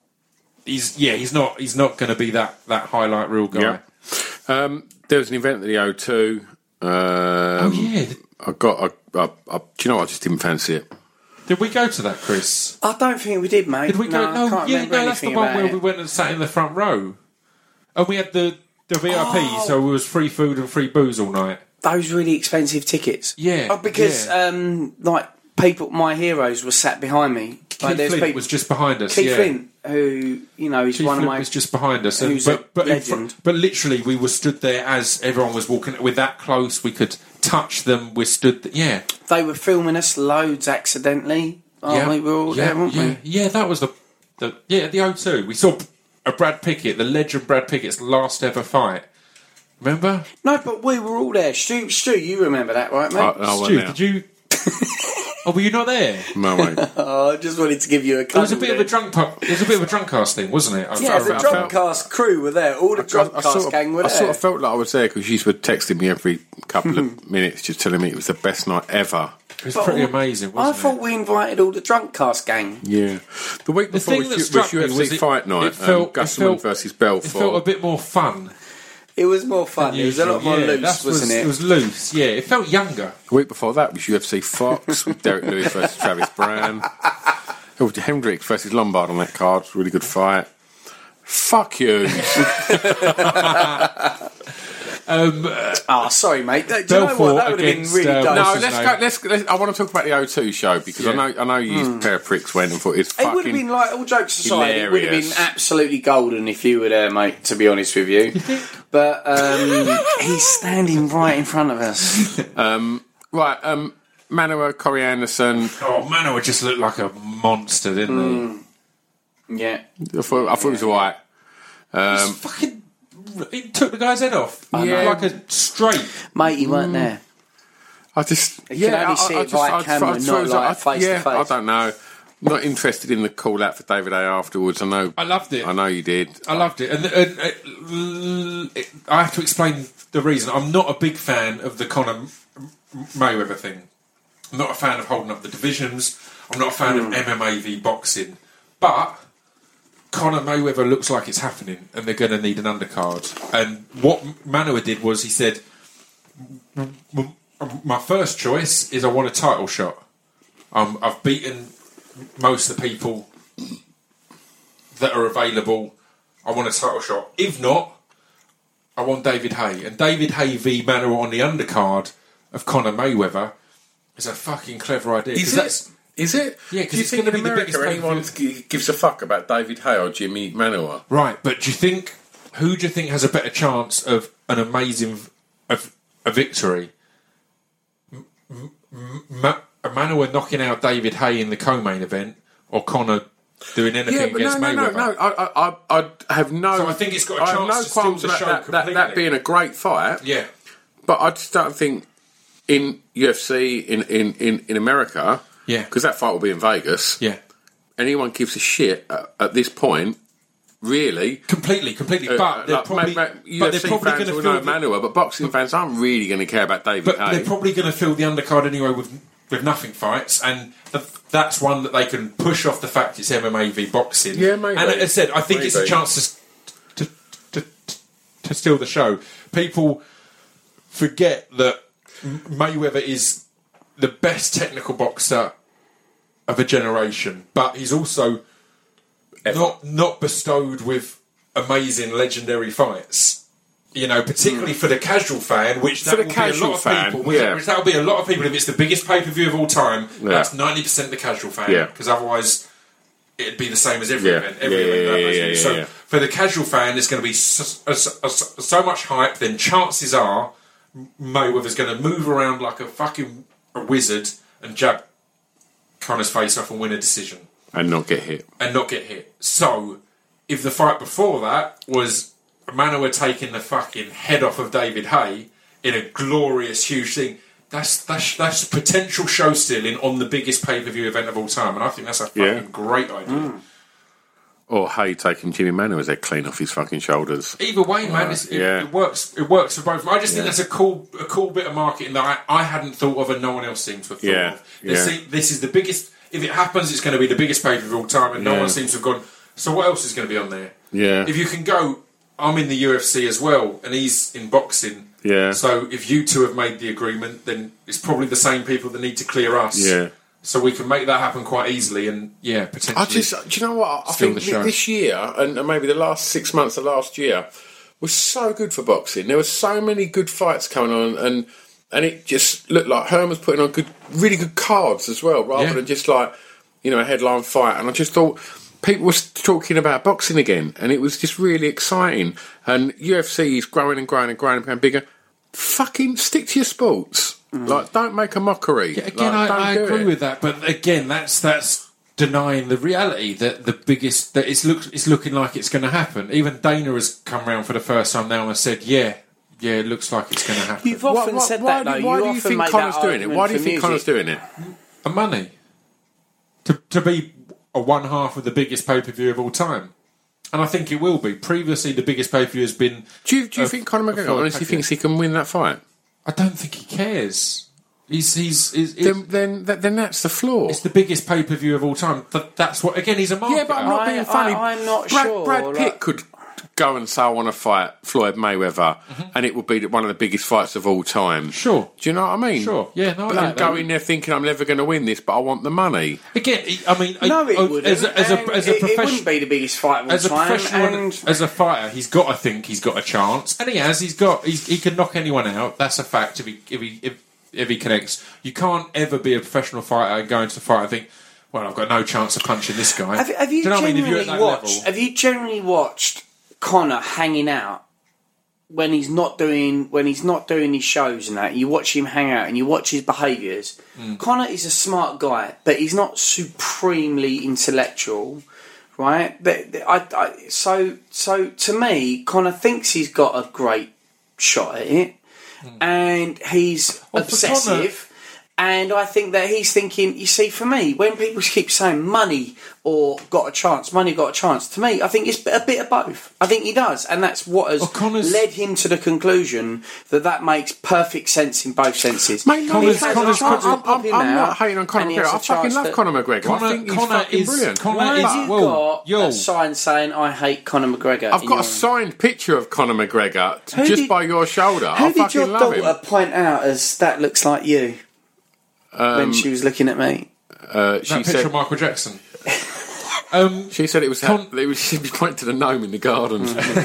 He's yeah, he's not. He's not going to be that that highlight reel guy. yeah. Um, there was an event at the O two. Um, Oh yeah. I got. I, I, I, do you know what? I just didn't fancy it. Did we go to that, Chris? I don't think we did, mate. Did we go? No, I can't yeah, remember no. That's the anything one about where it. we went and sat in the front row, and we had the the V I P, Oh. so it was free food and free booze all night. Those really expensive tickets. Yeah, Oh, because yeah. um, like people, my heroes were sat behind me. Like, Keith there's Flint people, was just behind us. Keith yeah. Flint, who you know, he's Keith one Flint of my. was just behind us, and, who's a but but, in fr- legend. but literally we were stood there as everyone was walking. We're that close, we could touch them. We stood, th- yeah, They were filming us loads accidentally. Oh, yeah, we were all yeah, there, weren't yeah, we? yeah. That was the, the yeah the O two. We saw a Brad Pickett, the legend Brad Pickett's last ever fight. Remember, No, but we were all there. Stu, Stu, you remember that, right, mate? I, I Stu? went Did you? Oh, were you not there? No, mate. Oh, I just wanted to give you a. It was a bit of a drunk. pu- It was a bit of a drunk cast thing, wasn't it? I- Yeah, I- the I drunk felt- cast crew were there. All the drunk I cast sort of, gang were I there. sort of felt like I was there because she was texting me every couple of minutes, just telling me it was the best night ever. It was But pretty all- amazing, I wasn't thought it? we invited all the drunk cast gang. Yeah, the week The before thing was, that U- struck was me U F C was it- Fight Night. it felt- um, it Gusman felt- versus It felt Belfort. a bit more fun. It was more fun. It was a lot more Yeah, loose, that wasn't was, it? It was loose. Yeah, it felt younger. The week before that was U F C Fox with Derek Lewis versus Travis Brand. Oh, Hendricks versus Lombard on that card. Really good fight. Fuck you. Oh, sorry, mate. Do you know what? Belfort That would have been against, really uh, dumb. No, What's his let's name? go. Let's, let's. I want to talk about the O two show because Yeah. I know I know you pair of pricks went and thought it's It would have fucking. been like, all jokes aside, it would have been hilarious. absolutely golden if you were there, mate, to be honest with you. But um, he's standing right in front of us. Right, um, Manuel Corey Anderson. Oh, Manoa just looked like a monster, didn't Yeah. I thought, I thought it was alright. he? He fucking he took the guy's head off. know. Like a straight. Mate, you weren't there. I just You can only see it via camera, just not thought it was like I- face to yeah, I face. don't know. Not interested in the call out for David A afterwards. I know. I loved it. I know you did. I loved it, and, and, and it, I have to explain the reason. I'm not a big fan of the Conor Mayweather thing. I'm not a fan of holding up the divisions. I'm not a fan of M M A v boxing. But Conor Mayweather looks like it's happening, and they're going to need an undercard. And what Manoa did was he said, "M- m- "My first choice is I want a title shot. Um, I've beaten most of the people that are available. I want a title shot. If not, I want David Hay. And David Hay v Manoa on the undercard of Conor Mayweather is a fucking clever idea. 'cause that's- Is it? Yeah, 'cause Do you it's think gonna in be the America biggest anyone g- gives a fuck about David Hay or Jimmy Manuwa? right, but do you think, who do you think has a better chance of an amazing v- of a victory? M- M- Ma- Manoa knocking out David Hay in the co-main event, or Conor doing anything Yeah, but no, against no, no, Mayweather? no. I, I, I I have no. So I think it's got a I have chance no to steal qualms the about show that, that, that completely. being a great fight. Yeah. But I just don't think in U F C in in in, in America, Yeah. because that fight will be in Vegas. Yeah. Anyone gives a shit at, at this point, really. Completely, completely. Uh, But they're like, probably, ma- ma- but U F they're C probably fans going will to know feel. The, Manua, but boxing fans aren't really going to care about David but Haye. they're probably going to fill the undercard anyway with with nothing fights, and the, that's one that they can push off the fact it's M M A v boxing. Yeah, maybe. And as I said, I think it's a Maybe. chance to to, to to steal the show. People forget that Mayweather is the best technical boxer of a generation, but he's also not not bestowed with amazing legendary fights. You know, particularly for the casual fan, which that For the will casual be a lot fan, of people. Which, yeah. which that will be a lot of people. If it's the biggest pay per view of all time, Yeah. that's ninety percent the casual fan. Yeah. Because otherwise, it'd be the same as every Yeah. event. Every Yeah, event yeah, that yeah, goes yeah, in. yeah, So yeah. for the casual fan, there's going to be so, so, so, so much hype. Then chances are Mayweather's going to move around like a fucking a wizard and jab Connor's face off and win a decision And not get hit. and not get hit. So, if the fight before that was Manowar taking the fucking head off of David Haye in a glorious, huge thing, that's that's that's potential show stealing on the biggest pay per view event of all time, and I think that's a fucking Yeah. great idea. Or Haye taking Jimmy Manua's head clean off his fucking shoulders. Either way, man, it's, it, yeah. it works. It works for both. I just think Yeah. that's a cool, a cool bit of marketing that I, I hadn't thought of, and no one else seems to have thought Yeah, of. This, yeah. see, this is the biggest. If it happens, it's going to be the biggest pay per view of all time, and no Yeah. one seems to have gone. So what else is going to be on there? Yeah. If you can go, I'm in the U F C as well, and he's in boxing. Yeah. So if you two have made the agreement, then it's probably the same people that need to clear us. Yeah. So we can make that happen quite easily, and yeah, potentially. I just, do you know what? I Steal think the show. this year, and and maybe the last six months of last year, was so good for boxing. There were so many good fights coming on, and and it just looked like Hearn was putting on good, really good cards as well, rather Yeah. than just like, you know, a headline fight. And I just thought people were talking about boxing again, and it was just really exciting. And U F C is growing and growing and growing and becoming bigger. Fucking stick to your sports. Like, don't make a mockery. Yeah, again, Like, don't I, I do agree it. with that, but again, that's that's denying the reality that the biggest that it's looks it's looking like it's going to happen. Even Dana has come round for the first time now and said, "Yeah, yeah, it looks like it's going to happen." You've often Why- said why that, do- though. Why you do you often think make Connor's that doing it? Why do you argument think for Connor's music. doing it? And money to to be a one half of the biggest pay per view of all time, and I think it will be. Previously, the biggest pay per view has been. Do you, do you a- think Conor a McGregor full honestly package. thinks he can win that fight? I don't think he cares. He's he's, he's, he's Then, then, th- then that's the flaw. it's the biggest pay per view of all time. That, that's what again. He's a marketer. Yeah, but I'm not I- being funny. I- I'm not Brad, sure, Brad Pitt like- could go and say, I want to fight Floyd Mayweather, and it would be one of the biggest fights of all time. Mm-hmm. Sure. Do you know what I mean? Sure. Yeah, no, I But get then that. go in there thinking, I'm never going to win this, but I want the money. Again, he- I mean, No, I- it I- wouldn't. as a, as a, and as a it, it professional. wouldn't be the biggest fight of all As a time. professional, and as a fighter, he's got. I think he's got a chance, and he has. He's got. He's, he can knock anyone out. That's a fact. If he if he if, if he connects, you can't ever be a professional fighter and go into the fight and think, "Well, I've got no chance of punching this guy." have, have you Do you know what I mean? If you're generally at that watched? level, Have you generally watched Conor hanging out when he's not doing when he's not doing his shows and that? You watch him hang out and you watch his behaviours. Mm. Conor is a smart guy, but he's not supremely intellectual. Right, but I, I, so so to me, Conor thinks he's got a great shot at it, and he's Well, for obsessive. And I think that he's thinking, you see, for me, when people keep saying money or got a chance, money got a chance, to me, I think it's a bit of both. I think he does. And that's what has Well, Connor's- led him to the conclusion that that makes perfect sense in both senses. Mate, no, He Connor's- has a Connor's- chance to I'm, pop I'm, in I'm now, not hating on Conor and he has McGregor. a I fucking chance love to- Conor McGregor. Conor- I think he's Conor fucking is- brilliant. Conor Why is- have you well, got yo. a sign saying, I hate Conor McGregor? I've in got your- a signed picture of Conor McGregor Who just did- by your shoulder. Who I did fucking your love daughter him. point out as that looks like you when she was looking at me? Uh, she that picture said of Michael Jackson. um, she said it was Con- it was she'd be pointing to the gnome in the garden.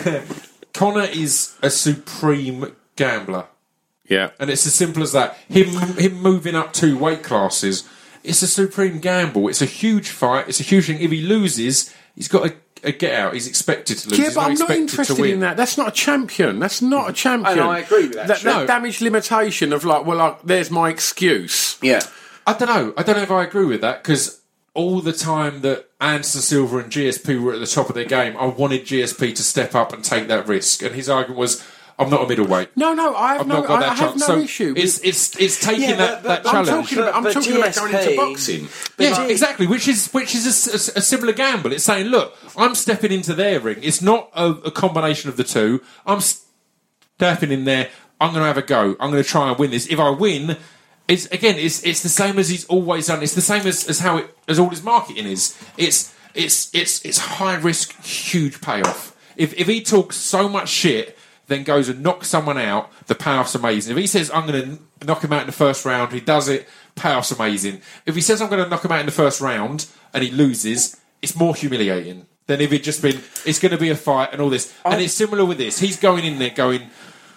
Connor is a supreme gambler. Yeah. And it's as simple as that. Him him moving up two weight classes, it's a supreme gamble. It's a huge fight. It's a huge thing. If he loses, he's got a, a get out. He's expected to lose. Yeah, he's but not I'm not expected interested to win. in that. That's not a champion. That's not a champion. And I agree with that, That, that no. damage limitation of like, well, like, there's my excuse. Yeah. I don't know. I don't know if I agree with that because all the time that Anderson Silva and G S P were at the top of their game, I wanted G S P to step up and take that risk. And his argument was, I'm not a middleweight. No, no, I have I've no, not got I, that I have chance. no so issue. It's with- it's it's taking Yeah, that, but- that but I'm challenge. talking about, I'm But- but talking about going into G S P boxing. Yeah, But- exactly. Which is which is a, a- a similar gamble. It's saying, look, I'm stepping into their ring. It's not a, a combination of the two. I'm stepping in there. I'm going to have a go. I'm going to try and win this. If I win, it's again, it's it's the same as he's always done. It's the same as, as how it as all his marketing is. It's it's it's it's high risk, huge payoff. If if he talks so much shit, then goes and knocks someone out, the payoff's amazing. If he says, I'm going to knock him out in the first round, he does it, payoff's amazing. If he says, I'm going to knock him out in the first round, and he loses, it's more humiliating than if he'd just been, it's going to be a fight and all this. And it's similar with this. He's going in there going,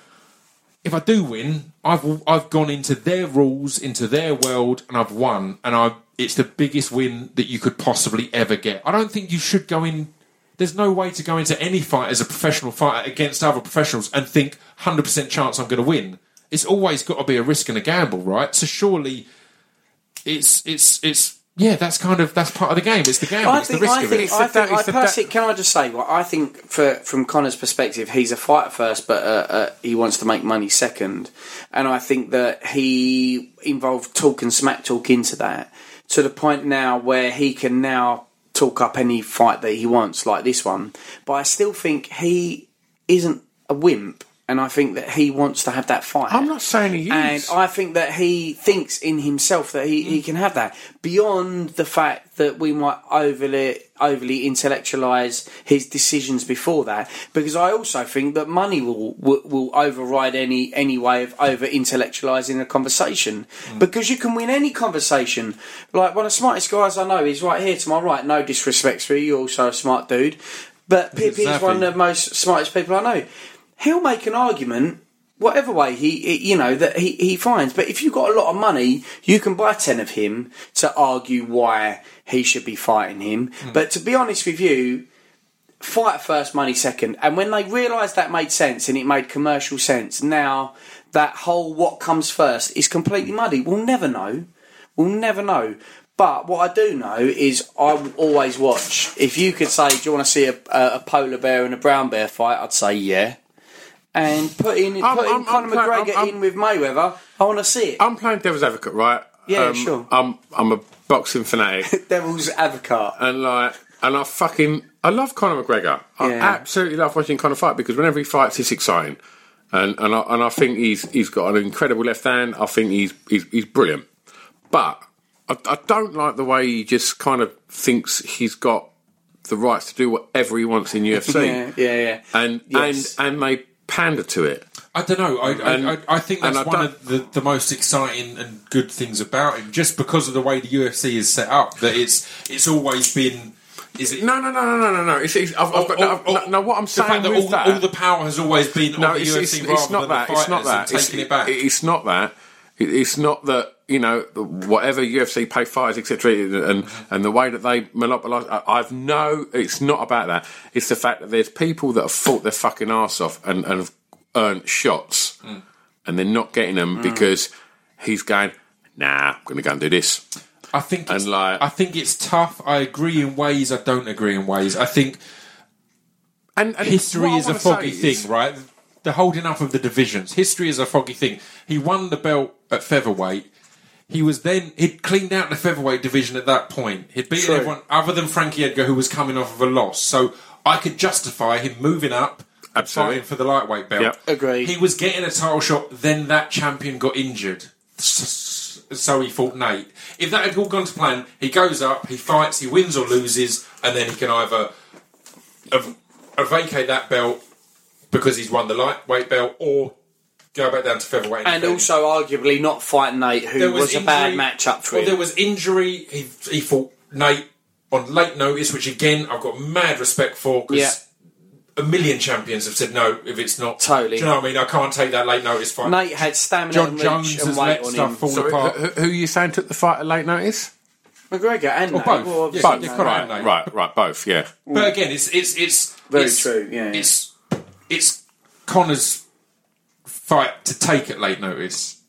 if I do win, I've I've gone into their rules, into their world, and I've won. And I, it's the biggest win that you could possibly ever get. I don't think you should go in... There's no way to go into any fight as a professional fighter against other professionals and think one hundred percent chance I'm going to win. It's always got to be a risk and a gamble, right? So surely it's it's it's yeah, that's kind of that's part of the game. It's the gamble, I it's think, the risk I of think, it. It's I the- think, I it's the- personally, can I just say, well, I think for, from Connor's perspective, he's a fighter first, but uh, uh, he wants to make money second. And I think that he involved talk and smack talk into that to the point now where he can now talk up any fight that he wants, like this one. But I still think he isn't a wimp, and I think that he wants to have that fight. I'm not saying he And is. I think that he thinks in himself that he, he can have that. Beyond the fact that we might overly overly intellectualise his decisions before that, because I also think that money will will, will override any any way of over intellectualising a conversation. Mm. Because you can win any conversation. Like one of the smartest guys I know is right here to my right. No disrespect for you, you're also a smart dude. But Pip is Exactly. one of the most smartest people I know. He'll make an argument whatever way he, he you know, that he, he finds. But if you've got a lot of money, you can buy ten of him to argue why he should be fighting him. Mm. But to be honest with you, fight first, money second. And when they realised that made sense and it made commercial sense, now that whole what comes first is completely muddy. We'll never know. We'll never know. But what I do know is I will always watch. If you could say, do you want to see a, a, a polar bear and a brown bear fight? I'd say yeah. And put in, I'm- put in I'm- Conor I'm pla- McGregor I'm- I'm- in with Mayweather. I want to see it. I'm playing devil's advocate, right? Yeah, sure. I'm I'm a boxing fanatic, Devil's advocate. and like, and I fucking I love Conor McGregor. I Yeah. absolutely love watching Conor fight because whenever he fights, it's exciting, and and I, and I think he's he's got an incredible left hand. I think he's he's, he's brilliant, but I, I don't like the way he just kind of thinks he's got the rights to do whatever he wants in U F C, Yeah, yeah, yeah. and Yes. and and they pander to it. I don't know. I, And- I, I, I think that's and I one don't- of the, the most exciting and good things about him, just because of the way the U F C is set up. That it's it's always been. Is it? No, no, no, no, no, no, no. It's, it's, I've, I've got, Or- no, or- I've- no, what I'm the saying fact that with all, that, all the power has always been no, on the it's, U F it's, C it's rather not than that. the It's not fighters that. and It's, taking it back. it's not that. It- It's not that. You know, whatever U F C pay fighters, et cetera, and and the way that they monopolise. I- I've no. It's not about that. It's the fact that there's people that have fought their fucking arse off and, and have earned shots, Mm. and they're not getting them because he's going. Nah, I'm going to go and do this. I think it's, And, like- I think it's tough. I agree in ways. I don't agree in ways. I think And, and history what I is a wanna foggy say thing, is- right? The holding up of the divisions. History is a foggy thing. He won the belt at featherweight. He was then he'd cleaned out the featherweight division at that point. He'd beaten True. everyone other than Frankie Edgar, who was coming off of a loss. So I could justify him moving up, and Absolutely. fighting for the lightweight belt. Yep. Agreed. He was getting a title shot. Then that champion got injured, S- so he fought Nate. If that had all gone to plan, he goes up, he fights, he wins or loses, and then he can either ev- vacate that belt because he's won the lightweight belt, or go back down to featherweight. And defend. also, arguably, not fight Nate, who There was, a bad injury- matchup for well, him. there was injury. He, he fought Nate on late notice, which again I've got mad respect for because Yeah. a million champions have said no if it's not. Totally. Do you know what I mean? I can't take that late notice fight. Nate had stamina John and Jones reach has and let weight on stuff him. fall So apart. who, who are you saying took the fight at late notice? McGregor and Or Nate. both. Well, Yeah, obviously yeah, Nate. Conor Right, and Nate. right, right. Both, yeah. But again, it's it's it's Very it's, true, yeah, yeah. It's it's Connor's fight to take at late notice.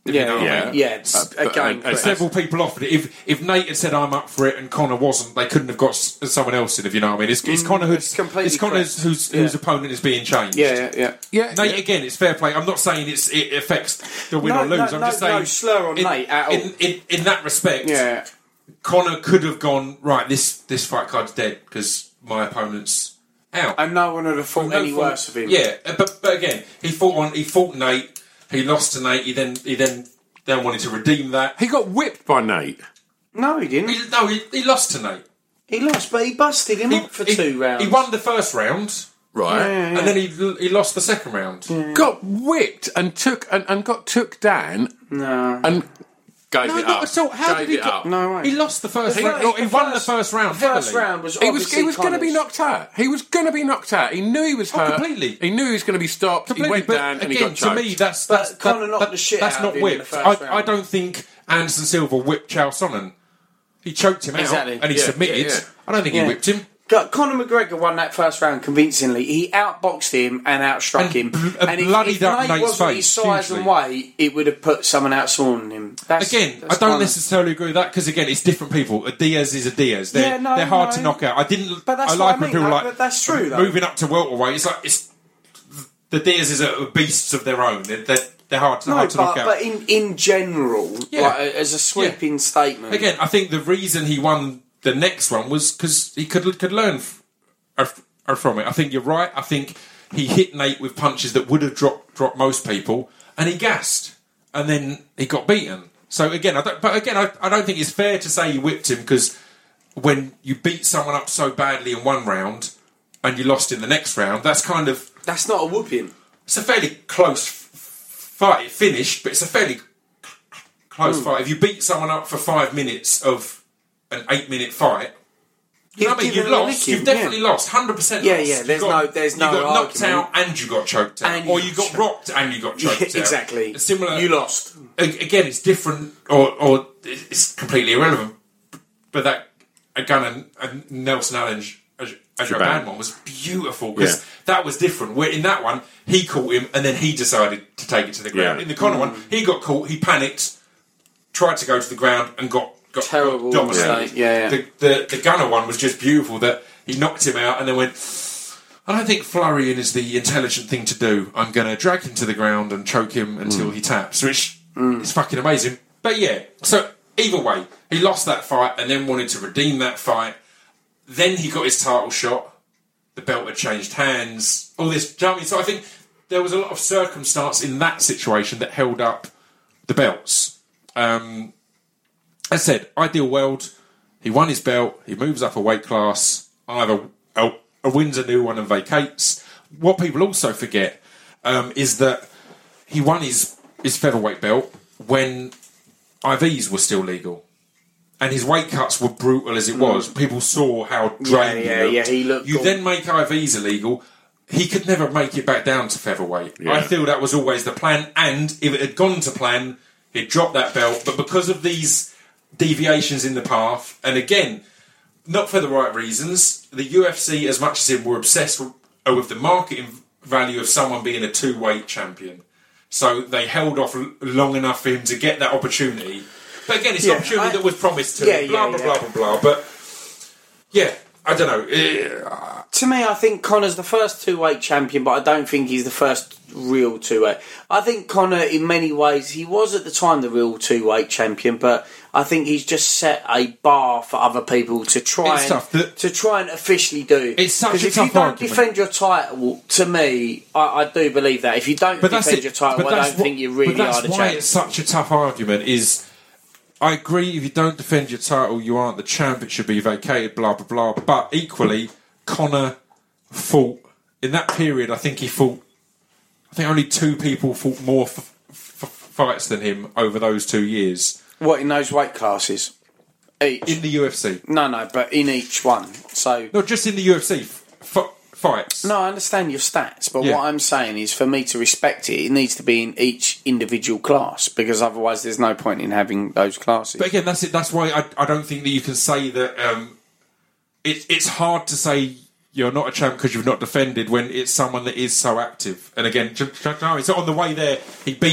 If you Yeah, know what I yeah, mean. yeah. Uh, but- Again, and- and but- Several people offered it. If if Nate had said I'm up for it and Connor wasn't, they couldn't have got s- someone else in. If you know what I mean, it's, it's Connor who's it's completely it's Connor correct. whose Yeah. whose opponent is being changed. yeah, yeah, yeah. Yeah, Nate, yeah. again, it's fair play. I'm not saying it's it affects the win No, or lose. no, I'm no, just no saying slur on in, Nate at all. In, in, in that respect, Yeah. Connor could have gone right. This this fight card's dead because my opponent's out. And no one would have thought No any fault- worse of him. Yeah, uh, but but again, he fought on. He fought Nate. He lost to Nate. He then he then then wanted to redeem that. He got whipped by Nate. No, he didn't. He, no, he, he lost to Nate. He lost, but he busted him He, up for he- two rounds. He won the first round, Right. Yeah, yeah, yeah. and then he he lost the second round. Got whipped and took and, and got took down No. and gave No, it not up. at all. How gave did he it get- up. No way. He lost the first The round. fir- No, he the won the first- first round. The first heavily. round was He was obviously he was going to be Connor's. knocked out. He was going to be knocked out. He knew he was Oh, hurt. completely. He knew he was going to be stopped. Completely, he went but down and he again, got to choked. me, that's But that's Conor that- knocked that- the shit that's out not of him in the whipped. first I, round. I don't think Anderson Silva whipped Chael Sonnen. He choked him Exactly. out and he Yeah, submitted. yeah, yeah. I don't think Yeah. he whipped him. Got- Conor McGregor won that first round convincingly. He outboxed him and outstruck And him. bl- and and if, bloodied if up Nate Nate's wasn't his face size hugely. and weight, it would have put someone outsworn him. That's, Again, that's I don't Conor. necessarily agree with that because again, it's different people. A Diaz is a Diaz. They're, Yeah, no, they're hard no. to knock out. I didn't. But that's I what like I when mean, people uh, like but that's true, though. moving up to welterweight. It's like it's the Diaz's are beasts of their own. They're they're, they're hard to No, hard to but, knock out. but in, in general, Yeah. like, as a sweeping statement. Again, I think the reason he won the next one was because he could could learn f- f- from it. I think you're right. I think he hit Nate with punches that would have dropped dropped most people, and he gassed, and then he got beaten. So again, I don't, but again, I, I don't think it's fair to say you whipped him because when you beat someone up so badly in one round and you lost in the next round, that's kind of That's not a whooping. it's a fairly close f- fight. It finished, but it's a fairly c- c- close Hmm. fight. If you beat someone up for five minutes of an eight-minute fight, you know You've what I mean? given You've him a lost. licking, You've definitely yeah. lost. Hundred percent. Yeah, lost. yeah, You there's got- no- there's you no got knocked argument. out and you got choked out, And you or you got choked. rocked and you got choked Yeah, out. exactly. It's similar. You lost. A- Again, it's different, or or it's completely irrelevant. But that a Gunn and, and Nelson Allen as as your Jaban. bad one was beautiful because Yeah. that was different. Where in that one he caught him and then he decided to take it to the ground. Yeah. In the Conor Mm. one, he got caught, he panicked, tried to go to the ground and got got Terrible got dominated. mistake, yeah, yeah. The, the the Gunner one was just beautiful that he knocked him out and then went. I don't think flurrying is the intelligent thing to do. I'm going to drag him to the ground and choke him until he taps, which is fucking amazing. But yeah, so either way, he lost that fight and then wanted to redeem that fight. Then he got his title shot. The belt had changed hands. All this, do you know what I mean? So I think there was a lot of circumstance in that situation that held up the belts. Um, as I said, ideal world. He won his belt. He moves up a weight class. Either a, a wins a new one and vacates. What people also forget um, is that he won his, his featherweight belt when I Vs were still legal. And his weight cuts were brutal as it was. People saw how drained yeah, he yeah, looked. he looked You gaunt. then make I Vs illegal. He could never make it back down to featherweight. Yeah. I feel that was always the plan. And if it had gone to plan, he'd drop that belt. But because of these deviations in the path, and again, not for the right reasons, the U F C, as much as him, were obsessed with, uh, with the marketing value of someone being a two-weight champion. So they held off l- long enough for him to get that opportunity. But again, it's Yeah, an opportunity I- that was promised to Yeah, him. Blah, yeah, blah, yeah. blah, blah, blah. But, yeah, I don't know. Eh, To me, I think Connor's the first two-weight champion, but I don't think he's the first real two-weight. I think Connor, in many ways, he was at the time the real two-weight champion, but I think he's just set a bar for other people to try It's and tough. The- to try and officially do. It's such 'Cause a if you tough don't argument. defend your title, to me, I, I do believe that. If you don't But that's defend it. your title, But I that's don't what- think you really but that's are the why champion. it's such a tough argument. Is I agree, if you don't defend your title, you aren't the champ. It should be vacated. Blah blah blah. But equally, Conor fought in that period. I think he fought. I think only two people fought more f- f- fights than him over those two years What, in those weight classes? Each? in the U F C. no, no, but in each one. So Not just in the U F C f- f- fights. no, I understand your stats, but Yeah. what I'm saying is, for me to respect it, it needs to be in each individual class, because otherwise, there's no point in having those classes. But again, that's it. That's why I, I don't think that you can say that. Um, it, it's hard to say you're not a champ because you've not defended when it's someone that is so active. And again, j- j- no, it's on the way there. He beat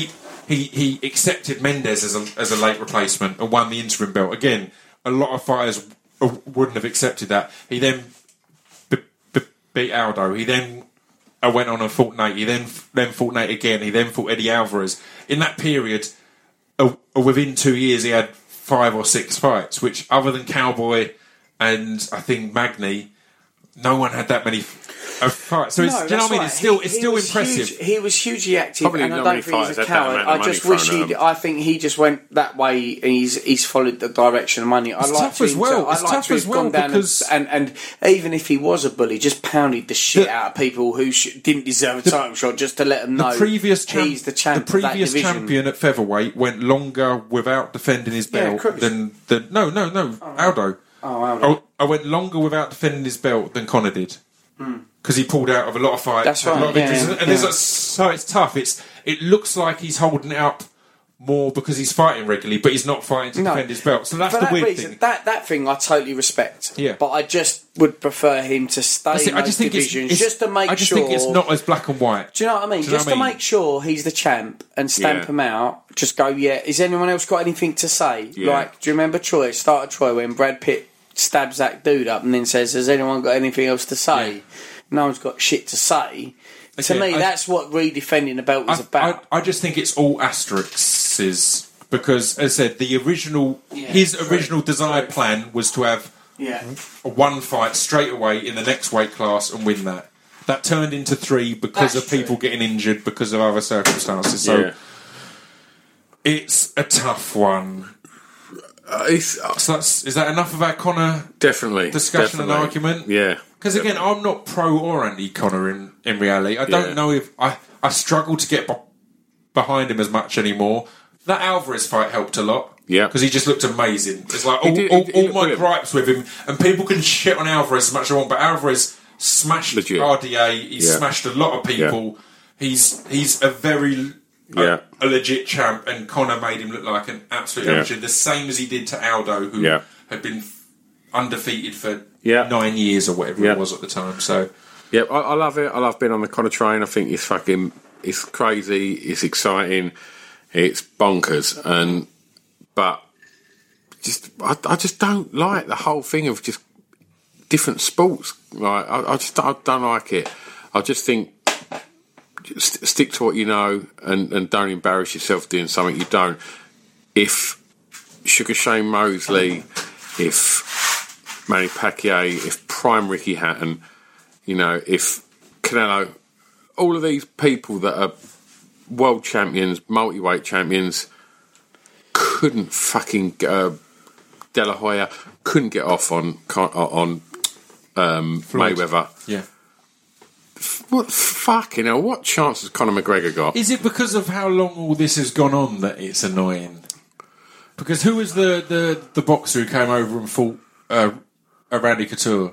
he he accepted Mendes as a as a late replacement and won the interim belt. Again, a lot of fighters w- wouldn't have accepted that. He then b- b- beat Aldo. He then uh, went on and fought Nate. He then then fought Nate again. He then fought Eddie Alvarez. In that period, uh, within two years, he had five or six fights, which other than Cowboy and I think Magny, no one had that many f- fights. So it's, No, do you know what I mean? right. It's still He- it's he still was impressive. Huge, he was hugely active, Probably and I not don't many think he's fighters a had that coward. amount I of just money wish thrown he. at I think he just went that way, and he's he's followed the direction of money. I It's like tough to as him well. To, I It's like tough to as have well gone down because- and, and and even if he was a bully, just pounded the shit The- out of people who sh- didn't deserve a title shot, just to let them know The previous, champ- he's the champ. the previous of that division. champion at featherweight went longer without defending his Yeah, belt Cruz. than the no no no Aldo. Oh, Aldo. I, I went longer without defending his belt than Conor did because he pulled out of a lot of fights. That's had a lot right, of injuries, yeah, and there's yeah. a, so it's tough. It's it looks like he's holding it up more because he's fighting regularly, but he's not fighting to No. defend his belt. So that's For the that weird reason, thing. that that thing I totally respect. Yeah. but I just would prefer him to stay That's it. in I those just think it's, divisions it's just to make I just sure. think it's not as black and white. Do you know what I mean? Do you know Just what I to mean? make sure he's the champ and stamp Yeah. him out. Just go, yeah. Has anyone else got anything to say? Yeah. Like, do you remember Troy? Start of Troy when Brad Pitt stabs that dude up and then says, "Has anyone got anything else to say?" Yeah. No one's got shit to say. To Okay, me, I- that's what redefending the belt is I, about. I, I just think it's all asterisks because, as I said, the original Yeah, his true, original desired true. plan was to have yeah. a one fight straight away in the next weight class and win that. That turned into three because That's of people true. getting injured because of other circumstances. So Yeah. it's a tough one. Uh, it's, uh, So that's is that enough of our Connor definitely discussion and definitely. argument? Yeah. Because again, I'm not pro or anti Connor in, in reality. I don't Yeah. know if I I struggle to get b- behind him as much anymore. That Alvarez fight helped a lot. Yeah. because he just looked amazing. It's like all, did- he all, did- he all looked my brilliant. gripes with him, and people can shit on Alvarez as much as they want, but Alvarez smashed Legit. R D A. He Yeah. smashed a lot of people. He's he's a very a- Yeah. a, legit champ, and Connor made him look like an absolute Yeah. amateur, the same as he did to Aldo, who Yeah. had been undefeated for Yeah. nine years or whatever Yeah. it was at the time. So. Yeah, I, I love it. I love being on the Connor train. I think it's fucking, it's crazy. It's exciting. It's bonkers. And but just, I, I just don't like the whole thing of just different sports. Like, I, I just, I don't like it. I just think just stick to what you know and, and don't embarrass yourself doing something you don't. If Sugar Shane Mosley, if Manny Pacquiao, if Prime Ricky Hatton, you know, if Canelo, all of these people that are world champions, multi-weight champions, couldn't fucking uh, De La Hoya couldn't get off on on um, Floyd. Mayweather. Yeah. What fucking hell? What chance has Conor McGregor got? Is it because of how long all this has gone on that it's annoying? Because who was the, the, the boxer who came over and fought uh, a Randy Couture?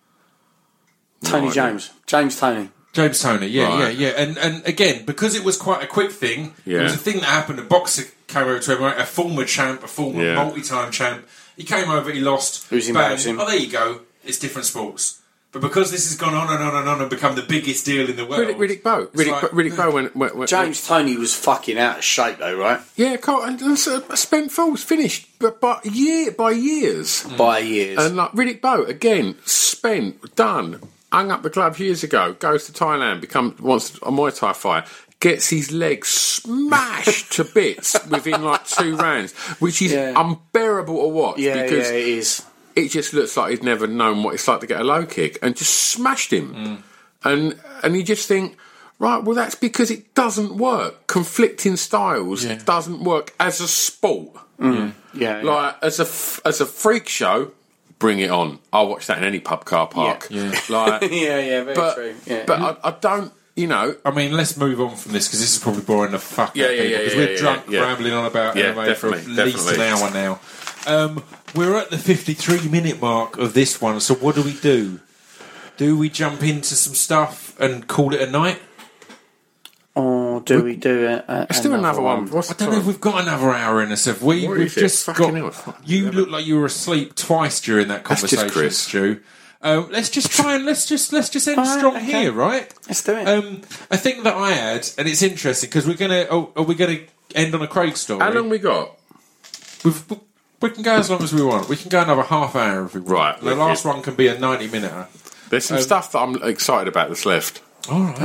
Tony No idea. James, James Tony. James Toney, yeah, Right. yeah, yeah. And and again, because it was quite a quick thing, Yeah. it was a thing that happened. A boxer came over to him, right? A former champ, a former Yeah. multi-time champ. He came over, he lost. It was bang. embarrassing. Oh, there you go. It's different sports. But because this has gone on and on and on and become the biggest deal in the world. Riddick, Riddick Bowe. it's Riddick, like- Riddick Bowe went, went, went James Tony was fucking out of shape though, right? Yeah, Carl, and, and so spent falls finished, but by year by years. By years. And like Riddick Bowe again, spent, done, hung up the gloves years ago, goes to Thailand, becomes wants a Muay Thai fighter, gets his legs smashed to bits within like two rounds, which is Yeah. unbearable to watch yeah, because yeah, it is. it just looks like he's never known what it's like to get a low kick and just smashed him. And and you just think, right, well that's because it doesn't work. Conflicting styles Yeah. doesn't work as a sport. Yeah, yeah. Like as a f- as a freak show, bring it on. I'll watch that in any pub car park. Yeah. Yeah. Like, yeah, yeah, very but true. Yeah. but I, I don't, you know. I mean, let's move on from this because this is probably boring the fuck Yeah, out of yeah, people. yeah, Because yeah, we're yeah, drunk yeah. rambling on about Yeah, M M A for at definitely, least an definitely. hour now. Um, we're at the fifty-three minute mark of this one, so what do we do? Do we jump into some stuff and call it a night? or do we do it? Let's do another one. What's I the don't know if time? we've got another hour in us. Have we? What We've is it? just Fucking got. hell, it's fucking You eleven. look like you were asleep twice during that That's just conversation, Chris. Stu. Um, let's just try and let's just let's just end All right, strong okay. here, right? Let's do it. Um, a thing that I had, and it's interesting because we're gonna. Oh, are we gonna end on a Craig story. How long we got? We've, we can go as long as we want. We can go another half hour if we want. Right. The last one can be a ninety-minute. There's some Um, stuff that I'm excited about that's left. All right.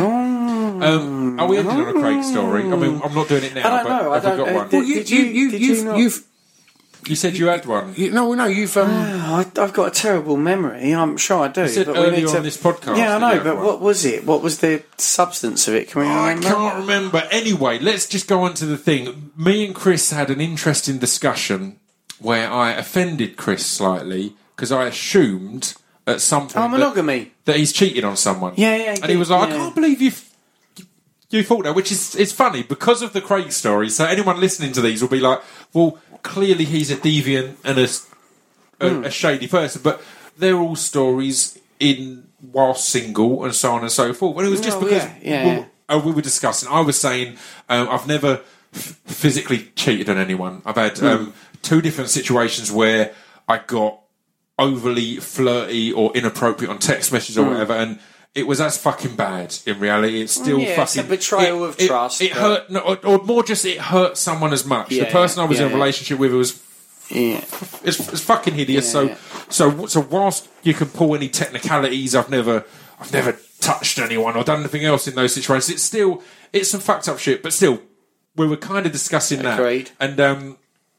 Um, are we ending on a Craig story? I mean, I'm not doing it now, I don't but know, I have we don't- got uh, one? did- you, did you- you, did you've, you not- you've, You said you had one. you, no, no, you've, um, I, I've got a terrible memory. I'm sure I do. You said but we earlier need to, on this podcast Yeah, I that know, you had but one. what was it? What was the substance of it? Can we I remember? can't remember. Anyway, let's just go on to the thing. Me and Chris had an interesting discussion where I offended Chris slightly because I assumed at some point Oh, that, monogamy. that he's cheated on someone. Yeah, yeah, And he was like, yeah. I can't believe you you thought that, which is it's funny because of the Craig story. So anyone listening to these will be like, well, clearly he's a deviant and a, a, Hmm. a shady person, but they're all stories in whilst single and so on and so forth. And it was just Oh, because yeah, yeah, well, yeah. uh, we were discussing. I was saying um, I've never f- physically cheated on anyone. I've had um, two different situations where I got overly flirty or inappropriate on text messages or whatever, and it was as fucking bad. In reality, it's still yeah, it's fucking a betrayal it- of it- trust, It, but- hurt, no, or, or more just it hurt someone as much. Yeah, the person I was yeah, in a yeah. relationship with was Yeah. it's, it's fucking hideous. Yeah, so, yeah. so, so whilst you can pull any technicalities, I've never, I've never touched anyone or done anything else in those situations. It's still, it's some fucked up shit. But still, we were kind of discussing that, Agreed. and um,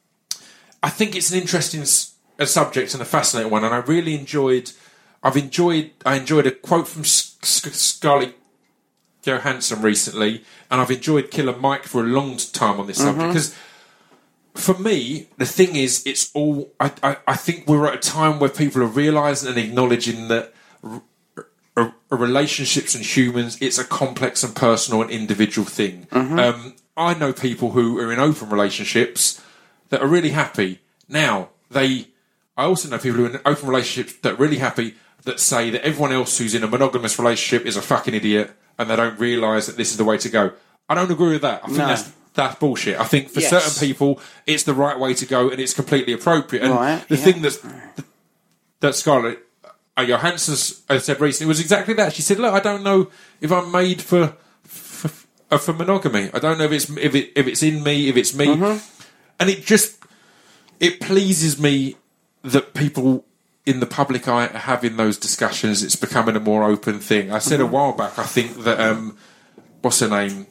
I think it's an interesting s- a subject and a fascinating one. And I really enjoyed, I've enjoyed, I enjoyed a quote from S- S- Scarlett Johansson recently, and I've enjoyed Killer Mike for a long time on this Mm-hmm. subject because. For me, the thing is, it's all. I, I, I think we're at a time where people are realising and acknowledging that r- r- r- relationships and humans, it's a complex and personal and individual thing. Um, I know people who are in open relationships that are really happy. Now, they. I also know people who are in open relationships that are really happy that say that everyone else who's in a monogamous relationship is a fucking idiot and they don't realise that this is the way to go. I don't agree with that. I think No. that's that's bullshit. I think for Yes. certain people, it's the right way to go and it's completely appropriate. And Right, the yeah. thing that's, that Scarlett uh, Johansson uh, said recently was exactly that. She said, "Look, I don't know if I'm made for for, uh, for monogamy. I don't know if it's if it if it's in me, if it's me." Mm-hmm. And it just it pleases me that people in the public eye are having those discussions. It's becoming a more open thing. I said Mm-hmm. a while back. I think that um, what's her name?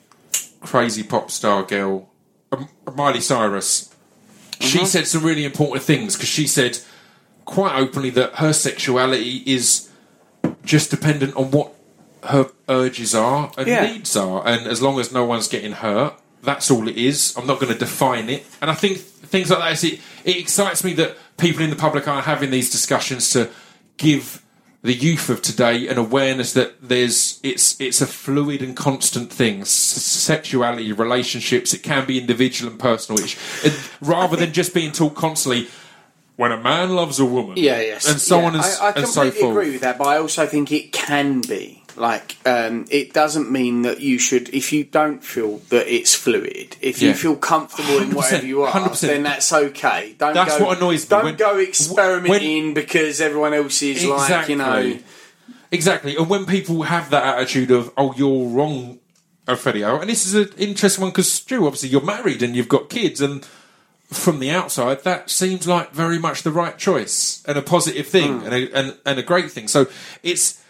Crazy pop star girl, um, Miley Cyrus. She said some really important things because she said quite openly that her sexuality is just dependent on what her urges are and Yeah. needs are, and as long as no one's getting hurt, that's all it is. I'm not going to define it, and I think things like that. It, it excites me that people in the public are having these discussions to give the youth of today an awareness that there's it's it's a fluid and constant thing. S- sexuality, relationships, it can be individual and personal. It, it, rather than just being taught constantly when a man loves a woman, Yeah, yes. and so yeah. on and, I, I and so completely forth. agree with that, but I also think it can be. Like, um, it doesn't mean that you should, if you don't feel that it's fluid, if you Yeah. feel comfortable in one hundred percent, whatever you are, one hundred percent. then that's okay. Don't That's go, what annoys me. Don't When- go experimenting because everyone else is like, you know. Exactly, and when people have that attitude of, oh, you're wrong, Ophelia, and this is an interesting one because, Stu, obviously you're married and you've got kids, and from the outside, that seems like very much the right choice and a positive thing and, a, and, and a great thing. So it's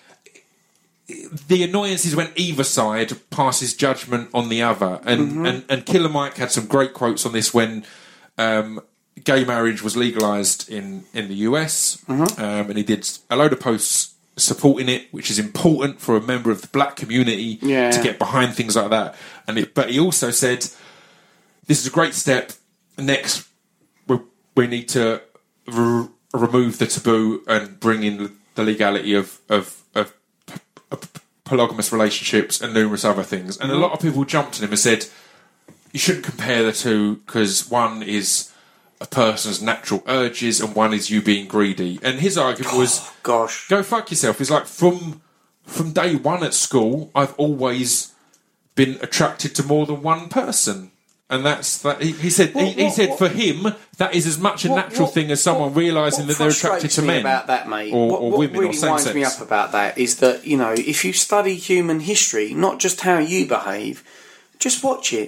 the annoyance is when either side passes judgment on the other. And, and, and Killer Mike had some great quotes on this when um, gay marriage was legalised in, in the U S, um, and he did a load of posts supporting it, which is important for a member of the black community Yeah. to get behind things like that. And it, but he also said, this is a great step. Next, we, we need to r- remove the taboo and bring in the legality of, of, of, of polygamous relationships and numerous other things. And a lot of people jumped on him and said, you shouldn't compare the two because one is a person's natural urges and one is you being greedy. And his argument was, Gosh. go fuck yourself. It's like from from day one at school, I've always been attracted to more than one person. And that's that. He, he said. he, What- he what- said what- for him that is as much a What- natural what- thing as someone what- realising what that they're attracted frustrates to me men about that, mate, or, what, or what women really or same winds sex. me up about that is that, you know, if you study human history, not just how you behave, just watch it.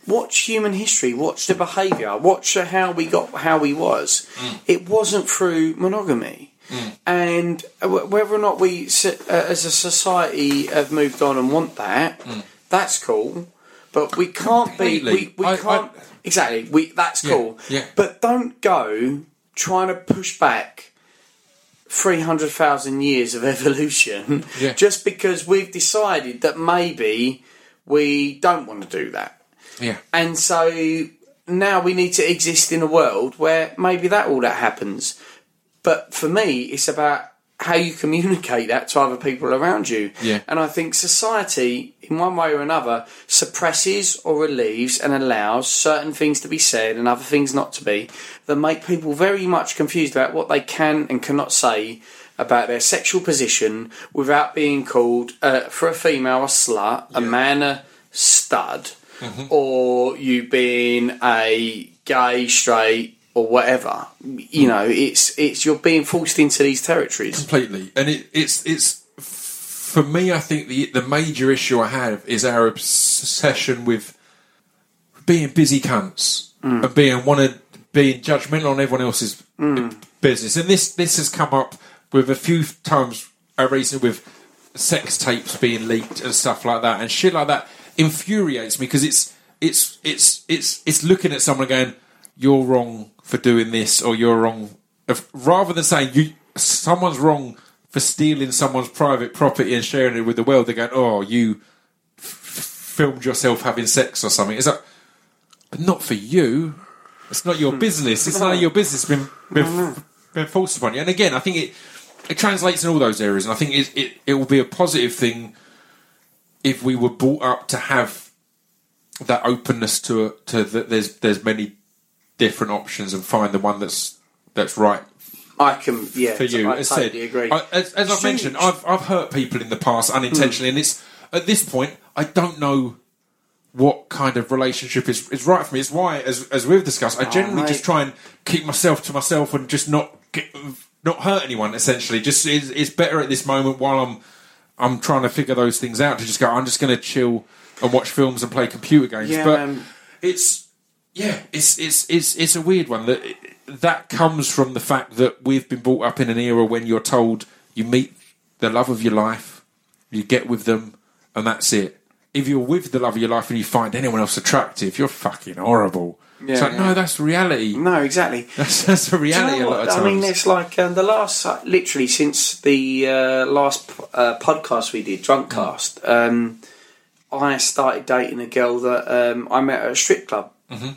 watch human history, watch the behaviour, watch how we got how we was. Mm. It wasn't through monogamy. Mm. And whether or not we, uh, as a society, have moved on and want that, mm. that's cool. But we can't Completely. be. We, we I, can't I, exactly. We that's yeah, cool. Yeah. But don't go trying to push back three hundred thousand years of evolution yeah. just because we've decided that maybe we don't want to do that. Yeah. And so now we need to exist in a world where maybe that all that happens. But for me, it's about how you communicate that to other people around you. Yeah. And I think society, in one way or another, suppresses or relieves and allows certain things to be said and other things not to be, that make people very much confused about what they can and cannot say about their sexual position without being called, uh, for a female, a slut, yeah. a man, a stud, mm-hmm. or you being a gay, straight, or whatever. You know, it's it's you're being forced into these territories completely, and it, it's it's for me. I think the the major issue I have is our obsession with being busy cunts mm. and being wanted, being judgmental on everyone else's mm. business. And this this has come up with a few times recently with sex tapes being leaked and stuff like that, and shit like that infuriates me because it's it's it's it's it's looking at someone going, "You're wrong for doing this," or "You're wrong," if, rather than saying you someone's wrong for stealing someone's private property and sharing it with the world. They're going, "Oh, you f- filmed yourself having sex or something." It's like, but not for you. It's not your business. It's none of your business been been, been forced upon you. And again, I think it it translates in all those areas, and I think it it, it will be a positive thing if we were brought up to have that openness to to that. There's there's many different options and find the one that's that's right. I can, yeah, for you. I as totally said, agree. I, as as I've mentioned, I've I've hurt people in the past unintentionally, mm. and it's at this point I don't know what kind of relationship is, is right for me. It's why, as as we've discussed, I generally oh, just try and keep myself to myself and just not get, not hurt anyone. Essentially, just it's, it's better at this moment while I'm I'm trying to figure those things out to just go. I'm just going to chill and watch films and play computer games. Yeah, but um, it's yeah, it's it's it's it's a weird one that. That comes from the fact that we've been brought up in an era when you're told you meet the love of your life, you get with them, and that's it. If you're with the love of your life and you find anyone else attractive, you're fucking horrible. Yeah, it's like, yeah. no, that's reality. No, exactly. That's, that's the reality you know a lot of times. I mean, it's like um, the last, uh, literally since the uh, last uh, podcast we did, Drunkcast, mm. um, I started dating a girl that um, I met at a strip club. Mm-hmm.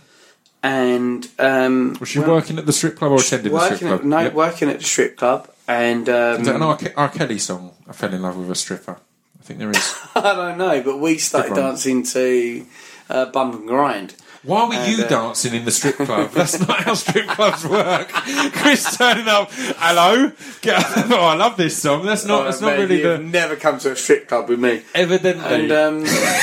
And um, was she well, working at the strip club or attending the strip club? At, no, yep. working at the strip club. And um, is that an R. Ke- R. Kelly song? I fell in love with a stripper. I think there is. I don't know, but we started dancing to uh, Bump and Grind. Why were and, you uh, dancing in the strip club? That's not how strip clubs work. Chris turning up, hello. Get, oh, I love this song. That's not. Oh, that's not man, really you've the. Never come to a strip club with me. Evidently. And. Um,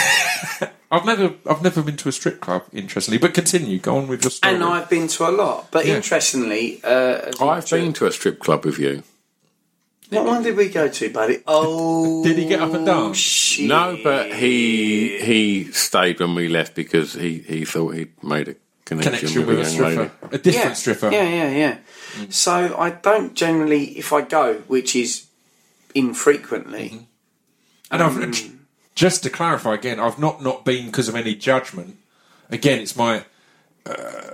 I've never, I've never been to a strip club. Interestingly, but continue. Go on with your story. And I've been to a lot, but yeah. interestingly, uh, I've been to a strip club with you. What one did we go to, buddy? Oh, did he get up and dance? Shit. No, but he he stayed when we left because he, he thought he'd made a connection, connection with, with a a young stripper, lady. a different yeah. stripper. Yeah, yeah, yeah. Mm. So I don't generally, if I go, which is infrequently, mm-hmm. and um, I've. Just to clarify again, I've not, not been because of any judgment. Again, it's my, uh,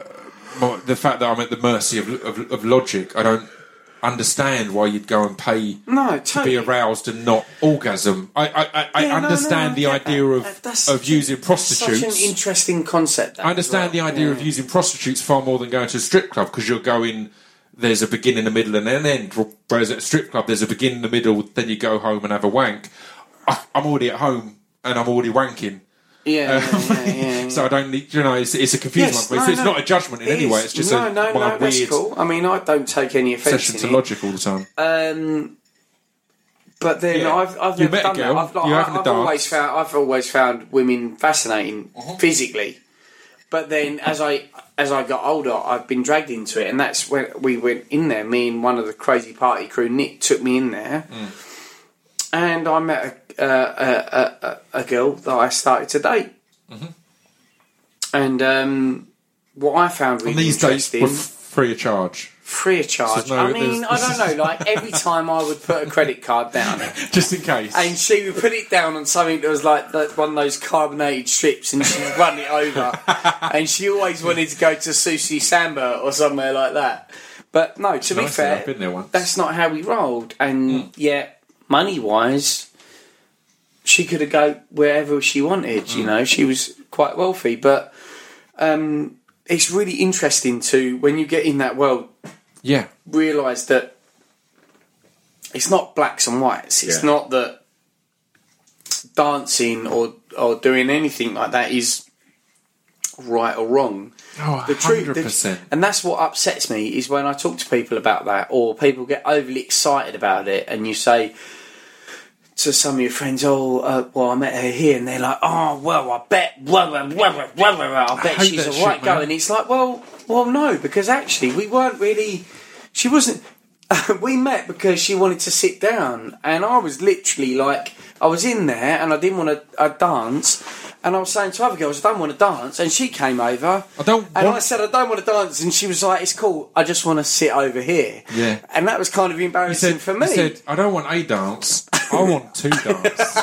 my the fact that I'm at the mercy of, of, of logic. I don't understand why you'd go and pay no, totally. to be aroused and not orgasm. I I, I, yeah, I understand no, no, I the idea that. of of using prostitutes. Such an interesting concept. I understand well. the idea yeah. of using prostitutes far more than going to a strip club because you're going. There's a beginning, a middle, and an end. Whereas at a strip club, there's a beginning, a middle, then you go home and have a wank. I'm already at home and I'm already wanking. Yeah, um, yeah, yeah, yeah, yeah. So I don't need, you know, it's, it's a confusing yes, one. No, it's, it's no, not a judgment in any way. It's just no, a no, my no, that's weird cool. I mean, I don't take any offence session in to it. logic all the time. Um, but then yeah. I've I've you never met done a girl, that. I've, like, you're having I've a always dance. found I've always found women fascinating uh-huh. physically. But then, as I as I got older, I've been dragged into it, and that's when we went in there. Me and one of the crazy party crew, Nick, took me in there, mm. and I met a, uh, a, a, a girl that I started to date. Mm-hmm. And um, what I found really And these days interesting, were f- free of charge. free of charge. no- I mean, there's- I don't know. Like every time I would put a credit card down, Just in case. and she would put it down on something that was like the, one of those carbonated strips, and she'd run it over. And she always wanted to go to Sushi Samba or somewhere like that. But no, to be Nice, fair, I've been there once. that's not how we rolled. And yet, money wise, she could have go wherever she wanted. You know, she was quite wealthy. But um, it's really interesting to, when you get in that world, Yeah. realise that it's not blacks and whites. It's Yeah. not that dancing or or doing anything like that is right or wrong. Oh, The truth, one hundred percent. the- and that's what upsets me is when I talk to people about that, or people get overly excited about it, and you say to some of your friends, "Oh, uh, well, I met her here," and they're like, "Oh, well, I bet, well, well, well, well, well, I bet hate she's that a right shit, go." man. And it's like, well, well, no, because actually we weren't really. She wasn't. We met because she wanted to sit down, and I was literally like, I was in there, and I didn't want to uh, dance, and I was saying to other girls, I don't want to dance, and she came over, I don't and want- I said, I don't want to dance, and she was like, it's cool, I just want to sit over here. Yeah. And that was kind of He embarrassing said, for me. he said, I don't want a dance, I want to dance.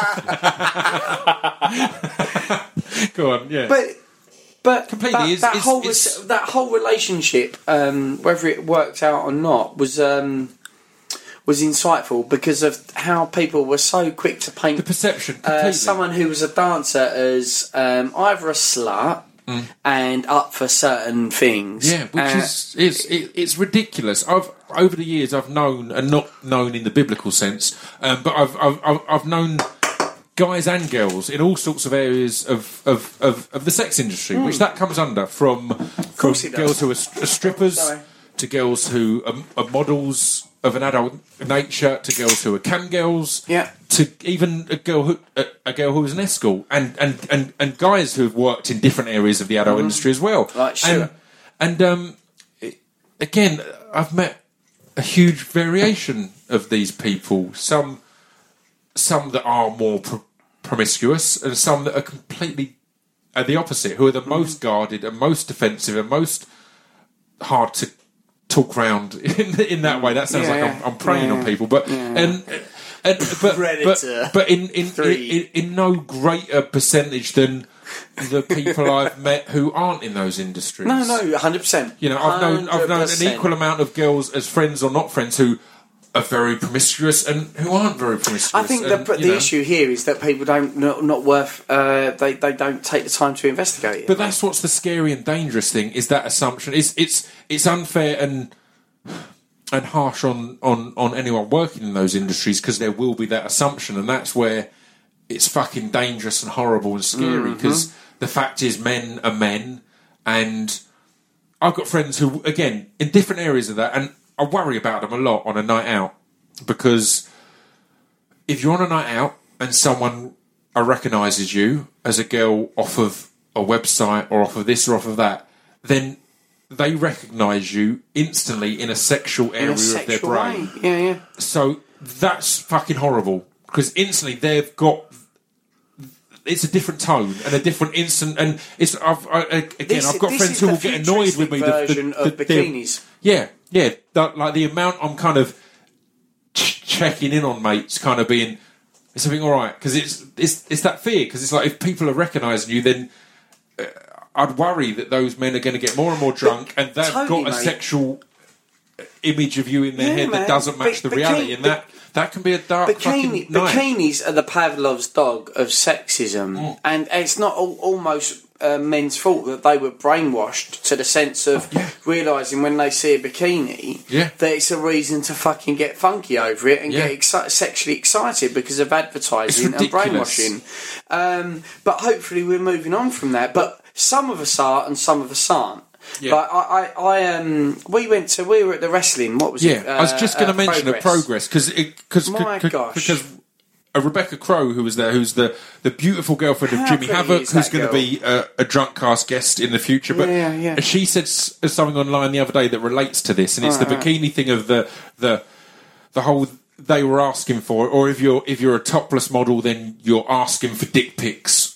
Go on, yeah. But but Completely, that, it's- that it's- whole it's- that whole relationship, um, whether it worked out or not, was um, was insightful because of how people were so quick to paint the perception, completely. uh, someone who was a dancer as um, either a slut and up for certain things. Yeah, which Uh, is it's it, it's ridiculous. I've over the years I've known, and not known in the biblical sense, um, but I've, I've I've I've known guys and girls in all sorts of areas of of, of, of the sex industry, which that comes under, from from course it does. girls who are, st- are strippers Sorry. to girls who are, are models of an adult nature to girls who are cam girls. Yeah. To even a girl who a, a girl who was an escort, and, and, and, and guys who have worked in different areas of the adult industry as well. Like Stuart. And, and um, it- again, I've met a huge variation of these people. Some some that are more pro- promiscuous, and some that are completely uh, the opposite, who are the most guarded and most defensive and most hard to talk round in in that way. That sounds Yeah, like I'm, I'm preying yeah, on people, but and. And, but, Predator but but in in, in, three. in in no greater percentage than the people I've met who aren't in those industries. no, no, one hundred percent. You know, I've known I've known an one hundred percent. equal amount of girls as friends or not friends who are very promiscuous and who aren't very promiscuous. I think the, and, the you know, issue here is that people don't not, not worth uh, they they don't take the time to investigate it. But that's what's the scary and dangerous thing, is that assumption. It's it's it's unfair and and harsh on, on, on anyone working in those industries, because there will be that assumption, and that's where it's fucking dangerous and horrible and scary, because the fact is men are men, and I've got friends who, again, in different areas of that, and I worry about them a lot on a night out, because if you're on a night out and someone recognises you as a girl off of a website or off of this or off of that, then they recognise you instantly in a sexual in area a of their sexual brain. way. Yeah, yeah. So that's fucking horrible, because instantly they've got. It's a different tone and a different instant, and it's. I've, I, again, This- I've got this friends is who the will get annoyed with me. futuristic version of they're- bikinis. Yeah, yeah. That, like the amount I'm kind of ch- checking in on mates, kind of being. It's something all right, because it's it's it's that fear, because it's like if people are recognising you, then. Uh, I'd worry that those men are going to get more and more drunk, and they've totally, got a mate. sexual image of you in their Yeah, head man. that doesn't match Bi- the reality, bikini- and that that can be a dark Bikini, fucking night. bikinis are the Pavlov's dog of sexism, Mm. and it's not al- almost uh, men's fault that they were brainwashed to the sense of Yeah. realising when they see a bikini Yeah. that it's a reason to fucking get funky over it and Yeah. get exci- sexually excited because of advertising and ridiculous. brainwashing. Um, but hopefully we're moving on from that. But some of us are and some of us aren't. Yeah. Like I, I, I, um, we went to, we were at the wrestling. What was Yeah, it? I was just Uh, going to uh, mention Progress. a progress, because because My gosh. because uh, Rebecca Crow, who was there, who's the, the beautiful girlfriend of How Jimmy pretty Havoc, is who's that going to girl? be a, a drunk cast guest in the future. But Yeah, yeah. she said s- something online the other day that relates to this, and it's the Right, bikini thing of the the the whole they were asking for, or if you're if you're a topless model, then you're asking for dick pics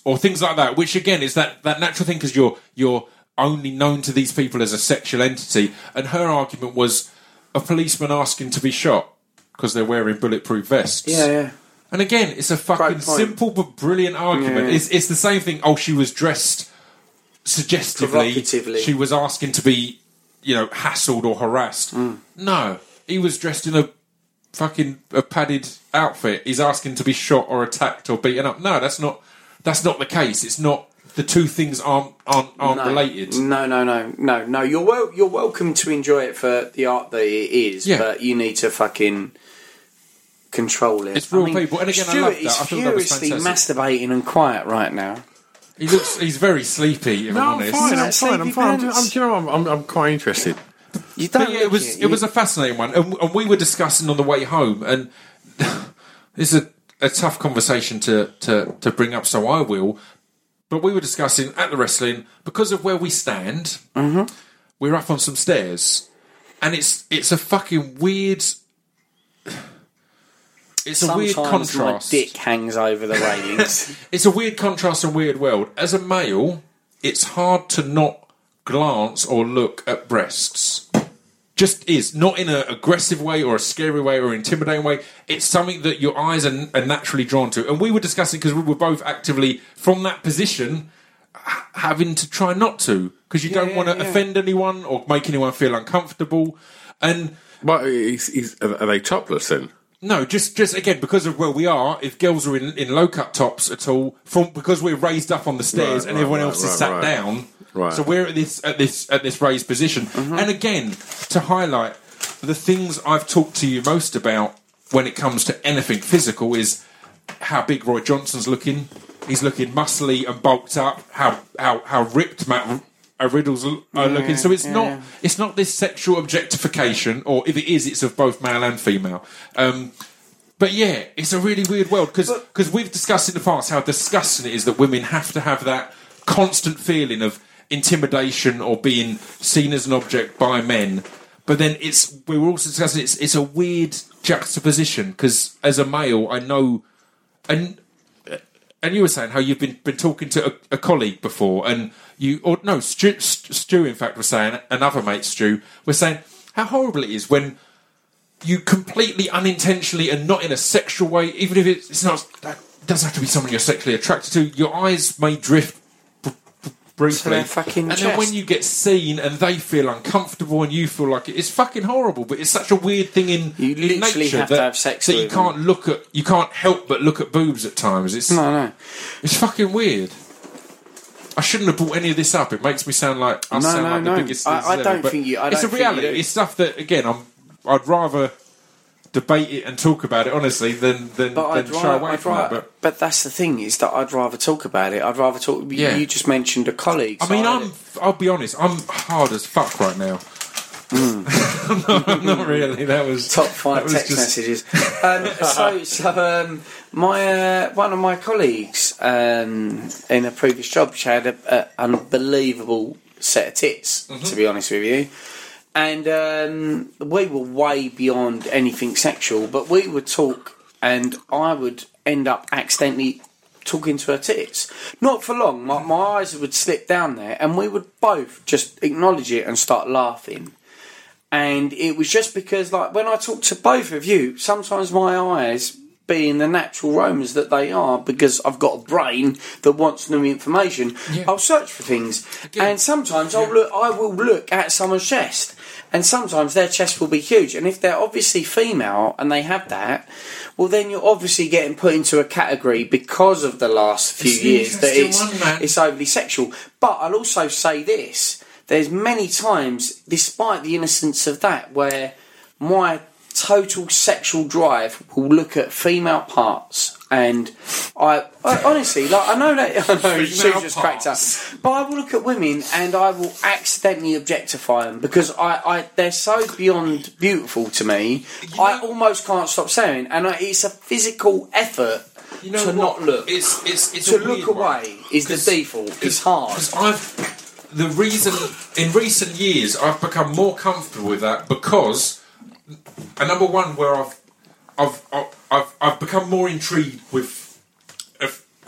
or things like that. Which again is that, that natural thing because you're you're only known to these people as a sexual entity. And her argument was a policeman asking to be shot because they're wearing bulletproof vests. Yeah, yeah. And again, it's a fucking simple but brilliant argument. Yeah. It's it's the same thing. Oh, she was dressed suggestively. Provocatively. She was asking to be, you know, hassled or harassed. Mm. No, he was dressed in a fucking a padded outfit. He's asking to be shot or attacked or beaten up. No, that's not. That's not the case. It's not. The two things aren't aren't, aren't no. related. No, no, no, no, no. You're wel- You're welcome to enjoy it for the art that it is, Yeah. but you need to fucking control it. It's real I mean, people, and again, Stuart I love that. is I thought that was furiously fantastic. masturbating and quiet right now. He looks. He's very sleepy. If No, I'm I'm honest. fine. I'm That's fine. I'm sleepy fine. I'm, pants. I'm, do you know, I'm, I'm, I'm quite interested. You don't. But yeah, it was look it was You- a fascinating one, and, and we were discussing on the way home, and this is a, a tough conversation to, to, to bring up, so I will. But we were discussing at the wrestling because of where we stand. Mm-hmm. We're up on some stairs, and it's it's a fucking weird. It's a weird Sometimes my contrast. dick hangs over the railings. It's a weird contrast and weird world. As a male, it's hard to not glance or look at breasts. Just is. Not in an aggressive way or a scary way or intimidating way. It's something that your eyes are, are naturally drawn to. And we were discussing, because we were both actively, from that position, ha- having to try not to. Because you Yeah, don't yeah, want to yeah. offend anyone or make anyone feel uncomfortable. And... But he's, he's, are they topless then? No, just just again because of where we are. If girls are in, in low cut tops at all, from because we're raised up on the stairs Right, and right, everyone right, else is right, sat right. down, Right. so we're at this at this at this raised position. And again, to highlight the things I've talked to you most about when it comes to anything physical is how big Roy Johnson's looking. He's looking muscly and bulked up. How how how ripped Matt uh, Riddle's l- are Yeah, looking. So it's yeah. not it's not this sexual objectification, or if it is, it's of both male and female. Um, But yeah, it's a really weird world because we've discussed in the past how disgusting it is that women have to have that constant feeling of intimidation or being seen as an object by men. But then it's we were also discussing it's it's a weird juxtaposition because as a male, I know, and and you were saying how you've been been talking to a, a colleague before, and you or no Stu, Stu in fact was saying another mate Stu was saying how horrible it is when you completely unintentionally and not in a sexual way, even if it's, it's not, that doesn't have to be someone you're sexually attracted to, your eyes may drift b- b- briefly. To their fucking and chest. then when you get seen and they feel uncomfortable and you feel like it, it's fucking horrible, but it's such a weird thing in, You in literally nature have to that, have sex that you with them. can't look at, you can't help but look at boobs at times. It's, No, no. it's fucking weird. I shouldn't have brought any of this up. It makes me sound like I No, sound no, like no. the biggest. I- I ever, don't but think you- I it's don't a think you reality. do. It's stuff that again, I'm. I'd rather debate it and talk about it honestly than than, But than I'd shy rather, away I'd from rather it. But but that's the thing is that I'd rather talk about it. I'd rather talk. you- Yeah. You just mentioned a colleague. I so mean, I'm. I'll be honest. I'm hard as fuck right now. no, I'm not really. That was top that five was text just- messages. Um, so, so um, my uh, one of my colleagues um, in a previous job, she had an unbelievable set of tits. Mm-hmm. To be honest with you, and um, we were way beyond anything sexual. But we would talk, and I would end up accidentally talking to her tits. Not for long. My, my eyes would slip down there, and we would both just acknowledge it and start laughing. And it was just because, like, when I talk to both of you, sometimes my eyes, being the natural roamers that they are, because I've got a brain that wants new information, Yeah. I'll search for things. Again, and sometimes I'll look, I will look at someone's chest, and sometimes their chest will be huge. And if they're obviously female and they have that, well, then you're obviously getting put into a category because of the last few It's an years that it's, interesting one, man. it's overly sexual. But I'll also say this. There's many times, despite the innocence of that, where my total sexual drive will look at female parts, and I, I honestly, like, I know that I know she Female just cracked up, parts. but I will look at women and I will accidentally objectify them because I, I they're so beyond beautiful to me. You I know- almost can't stop staring, and I, it's a physical effort You know to what? not look. It's it's it's to a look weird one. away is the 'Cause- default. It's hard. Because I've the reason in recent years I've become more comfortable with that because and number one where I've I've I've I've, I've become more intrigued with a, a,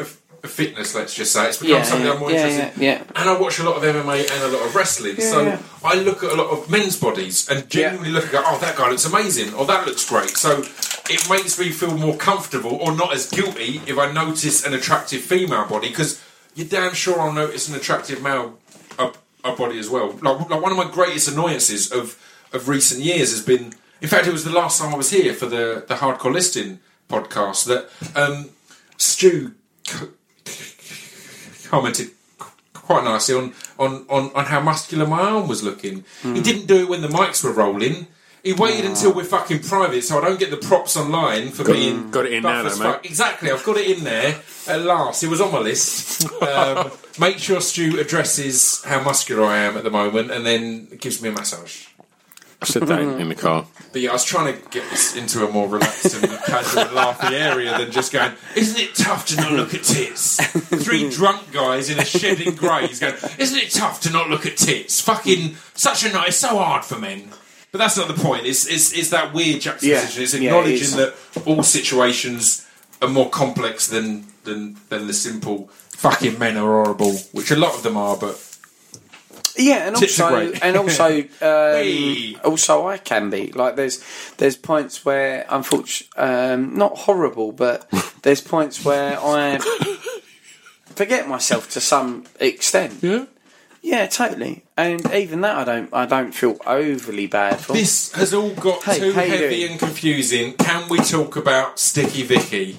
fitness, let's just say. It's become Yeah, something yeah, I'm more yeah, interested in. yeah, yeah. And I watch a lot of M M A and a lot of wrestling. Yeah, so yeah. I look at a lot of men's bodies and genuinely look and go, oh, that guy looks amazing, or that looks great. So it makes me feel more comfortable or not as guilty if I notice an attractive female body, because you're damn sure I'll notice an attractive male a, a body as well. Like, like one of my greatest annoyances of, of recent years has been, in fact, it was the last time I was here for the, the Hardcore Listing podcast, that um, Stu c- commented quite nicely on, on, on, on how muscular my arm was looking. Mm. He didn't do it when the mics were rolling. He waited until we're fucking private, so I don't get the props online for Got- being got it in buff now, as though, fuck. Exactly, I've got it in there at last. It was on my list. Um, make sure Stu addresses how muscular I am at the moment, and then gives me a massage. I said that in, in the car. But yeah, I was trying to get this into a more relaxed and casual and laughy area than just going, isn't it tough to not look at tits? Three drunk guys in a shed in Grays going, isn't it tough to not look at tits? Fucking such a night, it's so hard for men. But that's not the point. It's, it's, it's that weird juxtaposition. Yeah. It's Yeah, it acknowledging is. that all situations are more complex than, than, than the simple fucking men are horrible, which a lot of them are, but... Yeah, and Tits are also, great. and also, um, Hey. also, I can be like there's there's points where, unfortunately, um, not horrible, but there's points where I forget myself to some extent. Yeah? Yeah, totally. And even that, I don't, I don't feel overly bad for. This has all got Hey, too how you heavy doing? and confusing. Can we talk about Sticky Vicky?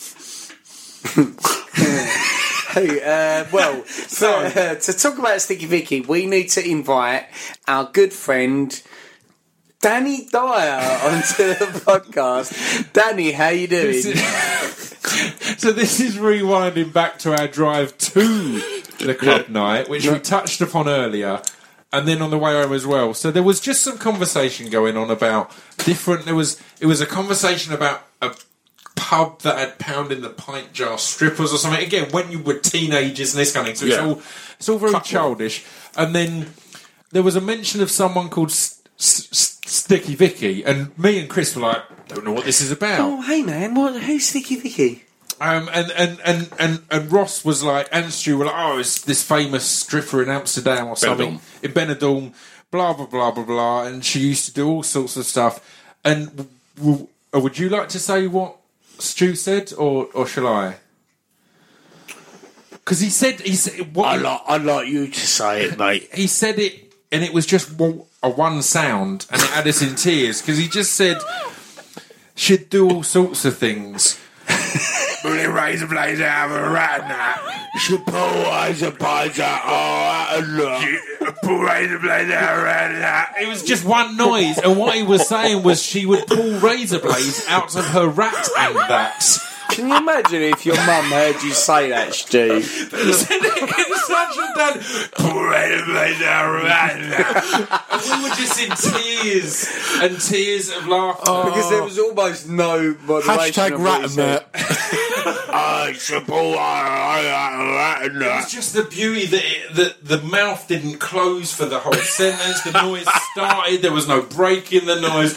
Hey, uh, well, for, uh, to talk about Sticky Vicky, we need to invite our good friend Danny Dyer onto the podcast. Danny, how you doing? So this is rewinding back to our drive to the club night, which we touched upon earlier, and then on the way home as well. So there was just some conversation going on about different. There was it was a conversation about a pub that had pound in the pint jar strippers or something. Again, when you were teenagers and this kind of thing. So Yeah. it's all it's all very childish. And then there was a mention of someone called S- S- S- Sticky Vicky, and me and Chris were like, don't know what this is about. Oh, hey man, what? Who's Sticky Vicky? Um, and, and, and, and, and Ross was like, and Stu were like, oh, it's this famous stripper in Amsterdam or something. In Benidorm, blah, blah, blah, blah, blah. And she used to do all sorts of stuff. And w- w- would you like to say what Stu said, or, or shall I? Because he said, he said, what I like, I'd like you to say it, mate. he said it, and it was just one, a one sound, and it had us in tears, because he just said she'd do all sorts of things. Bully razor blades out of a rat now. She pull razor blades out. Oh, Pull razor blades out of a rat now. It was just one noise, and what he was saying was she would pull razor blades out of her rat and that. can you imagine if your mum heard you say that, Stu? He said it in such a done. Pull razor blades out of a rat now. And we were just in tears and tears of laughter. Because there was almost no moderation. Hashtag of what he said. I suppose It was just the beauty that, it, that the mouth didn't close for the whole sentence. The noise started. There was no break in the noise.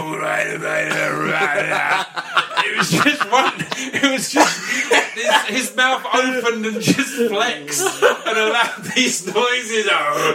It was just one. It was just his, his mouth opened and just flexed and allowed these noises.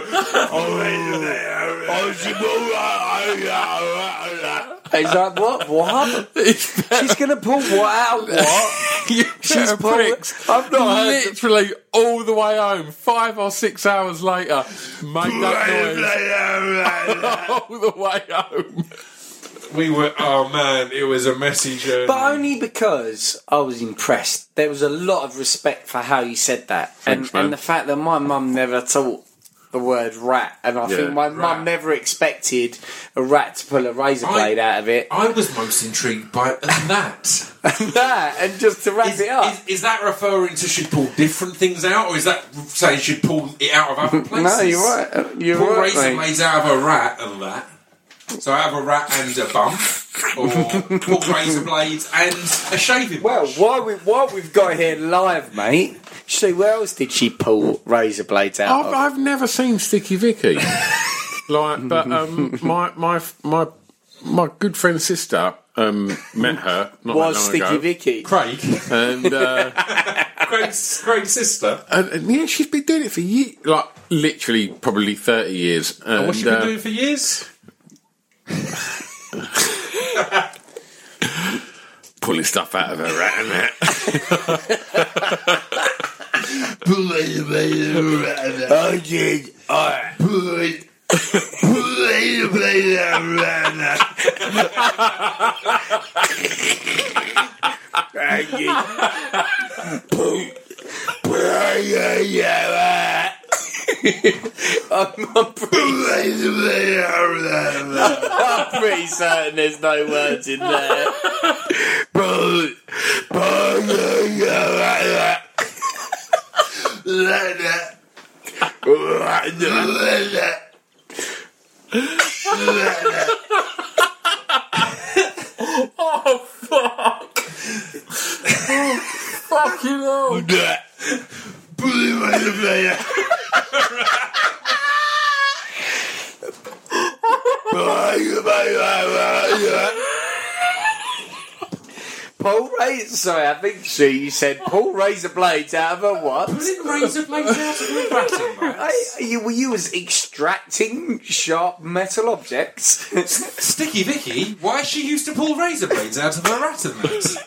He's like, what? What? She's going to pull what out? What? She's pulled- I've not heard the- literally all the way home, five or six hours later, made that noise all the way home. We were. Oh man, it was a messy journey. But only because I was impressed. There was a lot of respect for how you said that. Thanks, and, man. and the fact that my mum never taught the word rat. And I Yeah, think my rat. mum never expected a rat to pull a razor blade out of it. I was most intrigued by that. And that, and just to wrap Is, it up. is, is that referring to she'd pull different things out, or is that saying she'd pull it out of other places? No, you're right. You're Pull right, razor mate. blades out of a rat and that. So out of a rat and a bump, or pull razor blades and a shaving Well, brush. while, we, while we've got here live, mate, Stu, where else did she pull razor blades out I've, of? I've never seen Sticky Vicky. Like, but um, my my my my good friend's sister um, met her not Was that long Sticky ago. Vicky. Craig, And, uh, Craig's, Craig's sister. and, and yeah, she's been doing it for years, like literally probably thirty years. And, What's she been uh, doing for years? pulling stuff out of her rat and that. I did. I put. I'm, I'm, pretty, I'm pretty certain there's no words in there. Oh, fuck. Oh, fucking hell. Paul Razor. Sorry, I think she you said Paul Razor blades out of a what? Pulling razor blades out of a ratting rat. I, you, were you was extracting sharp metal objects? Sticky Vicky, why is she used to pull razor blades out of her ratting mat?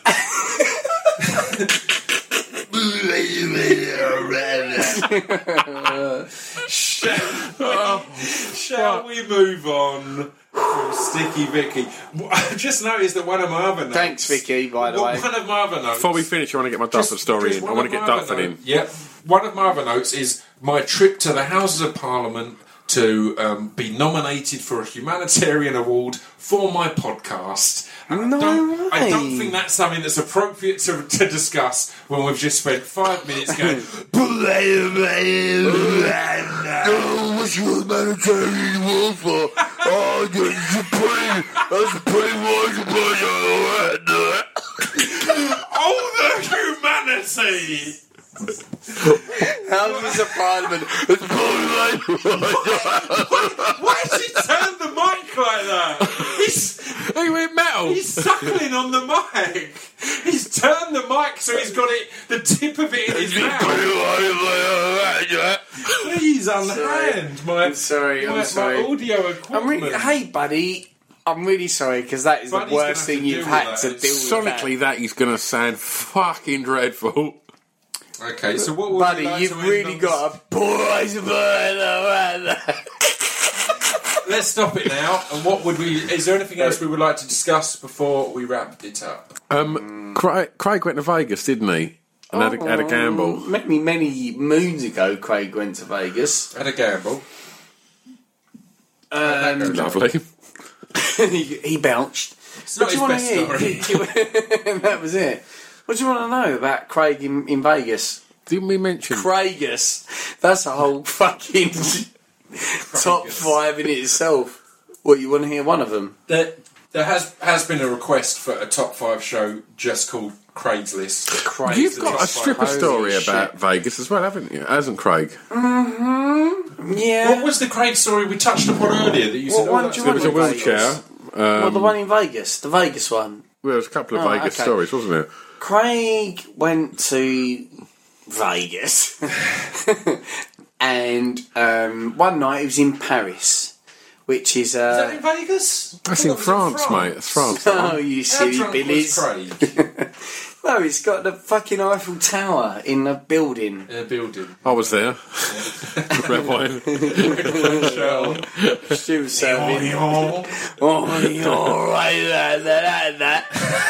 shall, shall we move on from Sticky Vicky? I just noticed that one of my other notes. Thanks, Vicky, by the One way. of my other notes. Before we finish, I want to get my Dartford story in. I one want to of get my Dartford other in. note- Yep. One of my other notes is my trip to the Houses of Parliament to um, be nominated for a humanitarian award for my podcast. And No I, don't, I don't way. think that's something that's appropriate to, to discuss when we've just spent five minutes going. What's your humanitarian award for? Oh, that's Oh, the humanity! Houses of Parliament. Why has he turned the mic like that? He's, He went metal. he's suckling on the mic. He's turned the mic so he's got it, the tip of it in his mouth. Please unhand my, I'm sorry, I'm my, sorry. my audio equipment. I'm really, hey, buddy. I'm really sorry because that is Buddy's the worst gonna have thing to you've deal had with to that. deal with. Sonically, that is going to sound fucking dreadful. Okay, so what would Buddy, you like you've to end really on got a poison. Let's stop it now. And what would we? Is there anything else we would like to discuss before we wrap it up? Um, Craig, Craig went to Vegas, didn't he? And had, a, had a gamble. Many, many moons ago, Craig went to Vegas. Had a gamble. Um, Lovely. he, he bounched. It's not his What do best you wanna hear? That was it. What do you want to know about Craig in, in Vegas? Didn't we mention? Craigus. That's a whole fucking top five in itself. What, you want to hear one of them? There, there has has been a request for a top five show just called Craig's List. Craig. You've got a stripper Holy story shit. about Vegas as well, haven't you? Hasn't Craig? Yeah. What was the Craig story we touched upon earlier that you What said? one oh, do you that's There was a in wheelchair. Vegas? well, the one in Vegas. The Vegas one. Well, there was a couple of Oh, Vegas okay. stories, wasn't there? Craig went to Vegas. and um, one night he was in Paris, which is... Is that Uh, in Vegas? That's I in thought that was France, mate. That's France. oh, you How silly drunk billies. was Craig No, it's got the fucking Eiffel Tower in the building. in a building? I was there. Red wine. Still serving. Oh, Oh, you're right, that, that, that.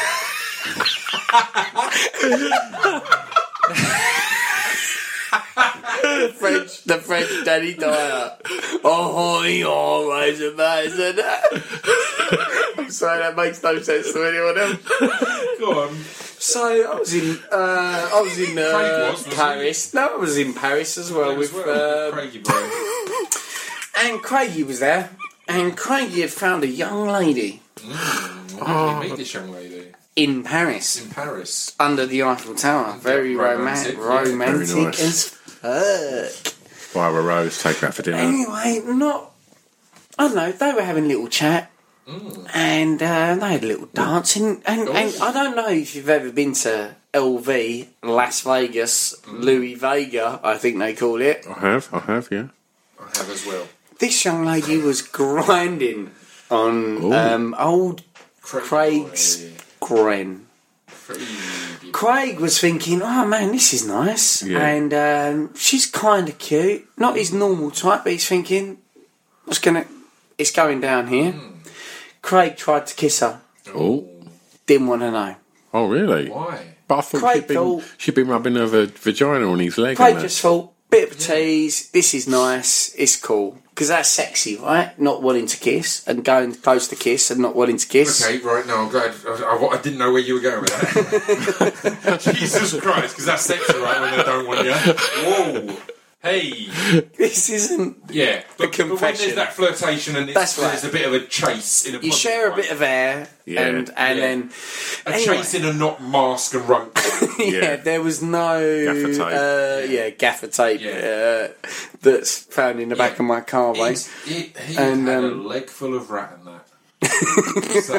the French, the French Danny Dyer. Oh, you're right, that, that. I'm sorry, that makes no sense to anyone else. go on. So I was in, uh, I was in uh, Craig was, wasn't Paris. No, I was in Paris as well with. As well, Uh, Craigie boy. And Craigie was there, and Craigie had found a young lady How did you meet this young lady in Paris in Paris? under the Eiffel Tower. Very Romantic, romantic, yeah. romantic Very nice. as fuck. Buy a rose, take that for dinner. Anyway, not. I don't know. They were having a little chat, and uh, they had a little dance. And, and, and I don't know if you've ever been to L V, Las Vegas, Louis Vega, I think they call it. I have, I have, yeah. I have as well. This young lady was grinding on Ooh. um, old Craig Craig's boy. gren. Pretty- Craig was thinking, oh man, this is nice. Yeah. And um, she's kind of cute. Not his normal type, but he's thinking, what's gonna, it's going down here. Craig tried to kiss her. Oh. Didn't want to know. Oh, really? Why? But I thought Craig she'd been, thought- she'd been rubbing her va- vagina on his leg. Craig and that. just thought, bit of a tease, this is nice, it's cool. Because that's sexy, right? Not wanting to kiss and going close to kiss and not wanting to kiss. Okay, right, no, I'm glad. I, I, I didn't know where you were going with that. Jesus Christ, because that's sexy, right, when they don't want you. Whoa. Hey. This isn't. Yeah. But, but when confession. there's that flirtation and it's, That's right. there's a bit of a chase in a You positive share a way. bit of air Yeah. and and Yeah. then. A Anyway. chase in a not mask and runk. yeah, Yeah. there was no Gaffer tape. Uh, yeah, gaffer tape Yeah. uh, that's found in the back of my car, mate. He's- He, he And, had a um, leg full of rat in that. So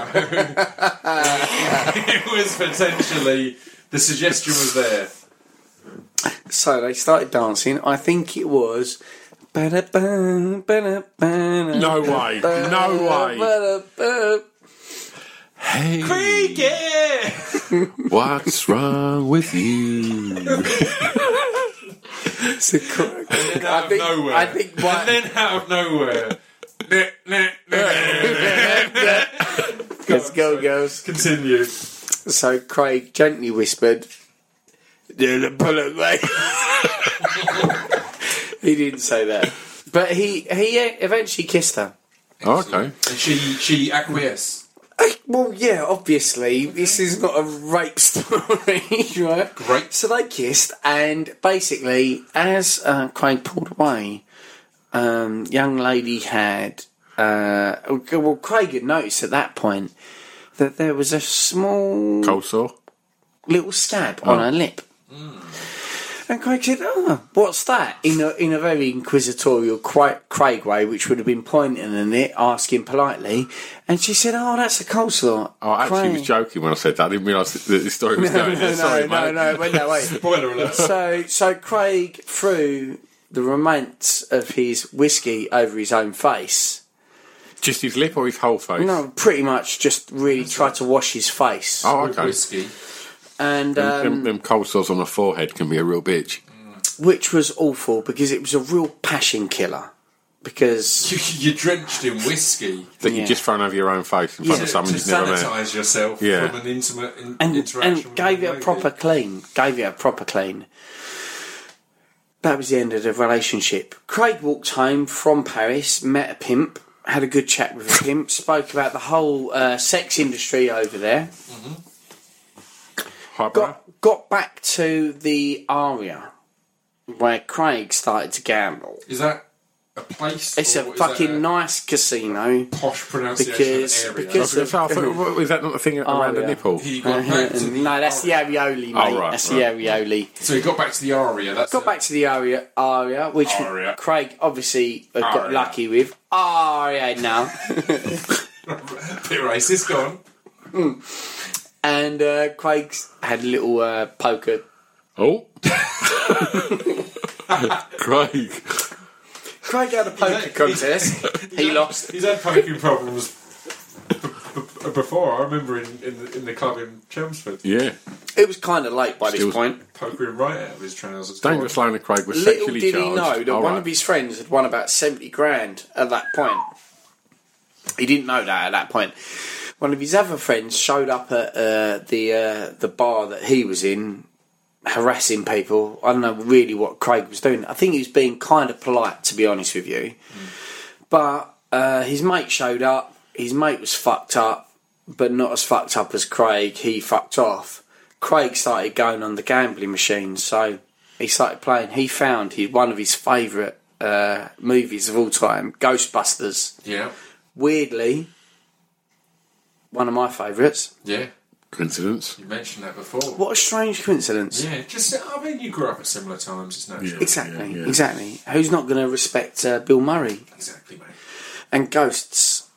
it was potentially the suggestion was there. So they started dancing. I think it was. No No way. No way. Hey, Cricket! what's wrong with you? So, Craig- And then I out of think, nowhere. I think and what, then out of nowhere. Nah, nah, nah, nah, nah. let's go, girls. Continue. So Craig gently whispered, "Do the bullet, mate." He didn't say that, but he he eventually kissed her. Oh, okay. And she she acquiesced. Eh, Well, yeah, obviously this is not a rape story, right? Great. So they kissed, and basically, as uh, Craig pulled away, um, young lady had. Uh, well, Craig had noticed at that point that there was a small Cold sore? little scab on her lip. And Craig said, "Oh, what's that?" In a in a very inquisitorial Cra- Craig way, which would have been pointing at it, asking politely. And she said, "Oh, that's a coleslaw." Oh, I actually Craig- was joking when I said that. I didn't realise that the story was No, going there. no, Sorry, no, mate. no, wait, no, wait. Spoiler alert. So, so Craig threw the remains of his whiskey over his own face. Just his lip or his whole face? No, pretty much just really tried to wash his face. Oh, With okay. whiskey. And Them, um, them, them cold sores on the forehead can be a real bitch. which was awful because it was a real passion killer. Because You, you're drenched in whiskey. That Yeah. you're just thrown over your own face in front To, of someone to you've never met. sanitise yourself Yeah. from an intimate in, and, interaction. and gave with it a proper clean. Gave it a proper clean. That was the end of the relationship. Craig walked home from Paris, met a pimp, had a good chat with a pimp, spoke about the whole uh, sex industry over there. Highbrow? Got got back to the Aria, where Craig started to gamble. Is that a place? It's a or is fucking that a nice casino. posh pronunciation because- of area? because- I was gonna say, I thought, what- is that not the thing around the yeah. nipple? he got back to the No, that's the Aria. areoli, mate. Oh, right, that's right. the areoli. So he got back to the aria. That's Got a- back to the Aria, Aria, which Aria. Craig obviously uh, got Aria. lucky with. Aria now. bit racist. Go on. And uh, Craig had a little uh, poker. Oh. Craig. Craig had a poker He's- contest. He lost. He's had poking problems b- b- before. I remember in, in, the, in the club in Chelmsford, Yeah. It was kind of late by Still- this point. pokering right out of his trousers. Dangerous Lone and Craig was Little sexually did charged. he know that Oh, one right. of his friends had won about seventy grand at that point. He didn't know that at that point. One of his other friends showed up at uh, the uh, the bar that he was in, harassing people. I don't know really what Craig was doing. I think he was being kind of polite, to be honest with you. But uh, his mate showed up. His mate was fucked up, but not as fucked up as Craig. He fucked off. Craig started going on the gambling machine, so he started playing. He found he one of his favourite uh, movies of all time, Ghostbusters. Yeah, Weirdly, one of my favourites. yeah. Coincidence? You mentioned that before. What a strange coincidence. Yeah, just I mean, you grew up at similar times. It's natural. Yeah. Exactly, Yeah, yeah. exactly. Who's not going to respect uh, Bill Murray Exactly, mate. and ghosts?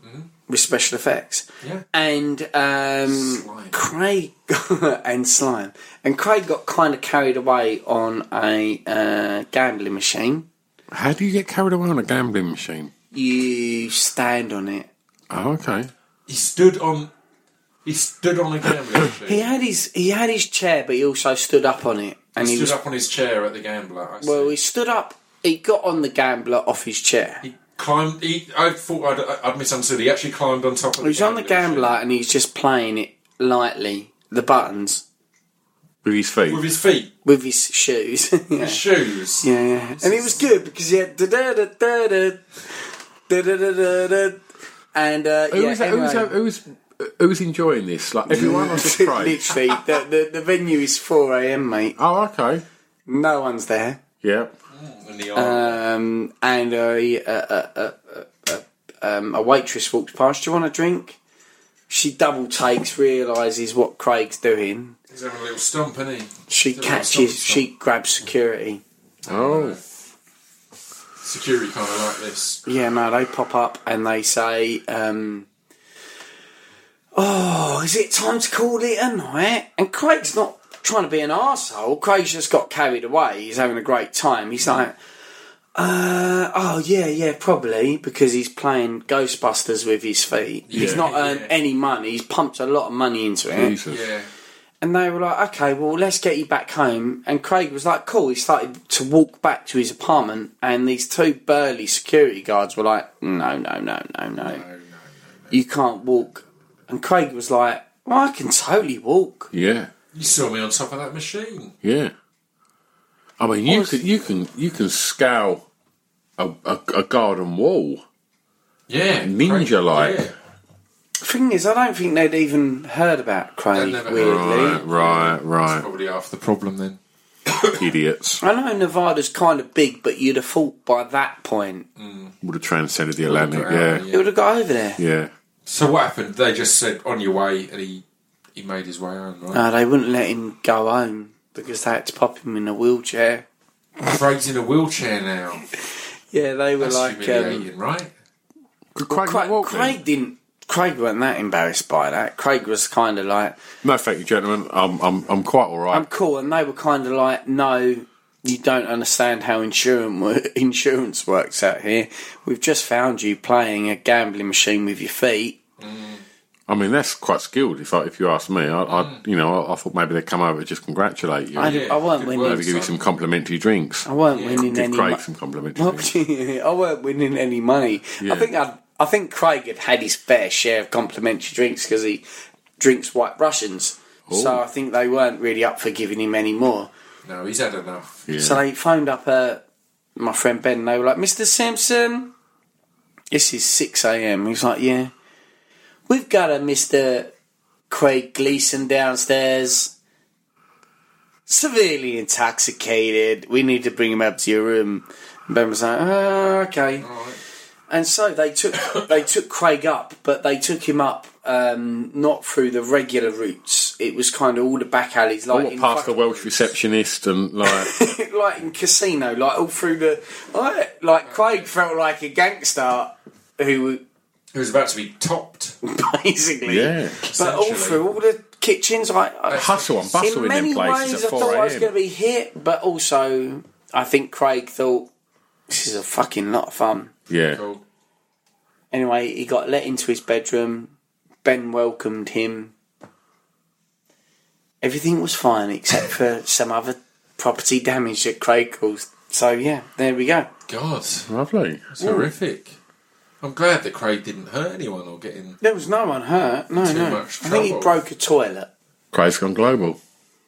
with special effects. Yeah. And um, Slime. Craig and slime, and Craig got kind of carried away on a uh, gambling machine. How do you get carried away on a gambling machine? You stand on it. Oh, okay. He stood on. He stood on a gambling machine. He had his he had his chair, but he also stood up on it. And he he, stood was up on his chair at the gambler. I see. well, he stood up. He got on the gambler off his chair. He climbed. He, I thought I'd, I'd misunderstood. He actually climbed on top of. He was on the gambling gambler, and he's just playing it lightly, the buttons With his feet? machine. with his feet, with his shoes. yeah. his shoes. yeah, yeah, and it was good because he had da da da da da da da da da, and uh, Who yeah, was that? Who was, anyway. that? Who was who was enjoying this? Like everyone on the Craig? Literally, the, the the venue is four a m, mate. Oh, okay. No one's there. Yeah. In the arm. Um, and a, a, a, a, a, um, a waitress walks past. Do you want a drink? She double takes, realises what Craig's doing. He's having a little stomp, isn't he? She He's having a catches, little stomp, she grabs security. Oh. Security kind of like this. Yeah, no, they pop up and they say, um, "Oh, is it time to call it a night?" And Craig's not trying to be an arsehole. Craig's just got carried away. He's having a great time. He's like, uh, oh, yeah, yeah, probably, because he's playing Ghostbusters with his feet. he's Yeah. not earned Yeah. any money. He's pumped a lot of money into it. Jesus. Yeah. And they were like, okay, well, let's get you back home. And Craig was like, cool. He started to walk back to his apartment, and these two burly security guards were like, no, no, no, no, no. You can't walk. And Craig was like, well, I can totally walk. Yeah. You saw me on top of that machine. Yeah. I mean, you was- can you can you can scale a, a, a garden wall. Yeah. Ninja-like. Yeah. The thing is, I don't think they'd even heard about Craig, They'd never heard weirdly. of Right, right, That's right. probably half the problem then. Idiots I know Nevada's kind of big, but you'd have thought by that point would have transcended the Atlantic. got Yeah, out, it would have got over there. yeah. So what happened? They just said on your way, and he he made his way home, right? No, they wouldn't let him go home because they had to pop him in a wheelchair. Craig's in a wheelchair now. Yeah, they were That's like... Um, humiliating, right? Could Craig, Craig, not walk then? Craig didn't... Craig wasn't that embarrassed by that. Craig was kind of like, No, thank you, gentlemen. I'm I'm I'm quite all right. I'm cool. And they were kind of like, no, you don't understand how insurance, wo- insurance works out here. We've just found you playing a gambling machine with your feet. I mean, that's quite skilled. If I, if you ask me, I, I you know I, I thought maybe they'd come over and just congratulate you. I, Yeah, I weren't good winning. work. Maybe give you some complimentary drinks. I weren't Yeah. winning Give any Craig money. some complimentary drinks. I weren't winning any money. Yeah. I think I, I think Craig had had his fair share of complimentary drinks because he drinks White Russians. So Ooh. I think they weren't really up for giving him any more. No, he's had enough. Yeah. So they phoned up uh, my friend Ben. And they were like, "Mister Simpson, this is six a m" He was like, "Yeah, we've got a Mister Craig Gleason downstairs, severely intoxicated. We need to bring him up to your room." And Ben was like, "Oh, okay." And so they took they took Craig up, but they took him up um, not through the regular routes. It was kind of all the back alleys, like All in past the fucking- Welsh receptionist and like like in Casino, like all through the like, like Craig felt like a gangster who He was about to be topped. basically, yeah, but all essentially. through all the kitchens. I, I hustle and bustle in in, many them places ways, at I thought four I was a.m. going to be hit, but also I think Craig thought this is a fucking lot of fun. Yeah, Cool. Anyway, he got let into his bedroom. Ben welcomed him. Everything was fine except for some other property damage that Craig caused. So yeah, there we go. God, lovely. it's horrific. I'm glad that Craig didn't hurt anyone or get in. There was no one hurt. No, Too no. much I think he trouble. broke a toilet. Craig's gone global.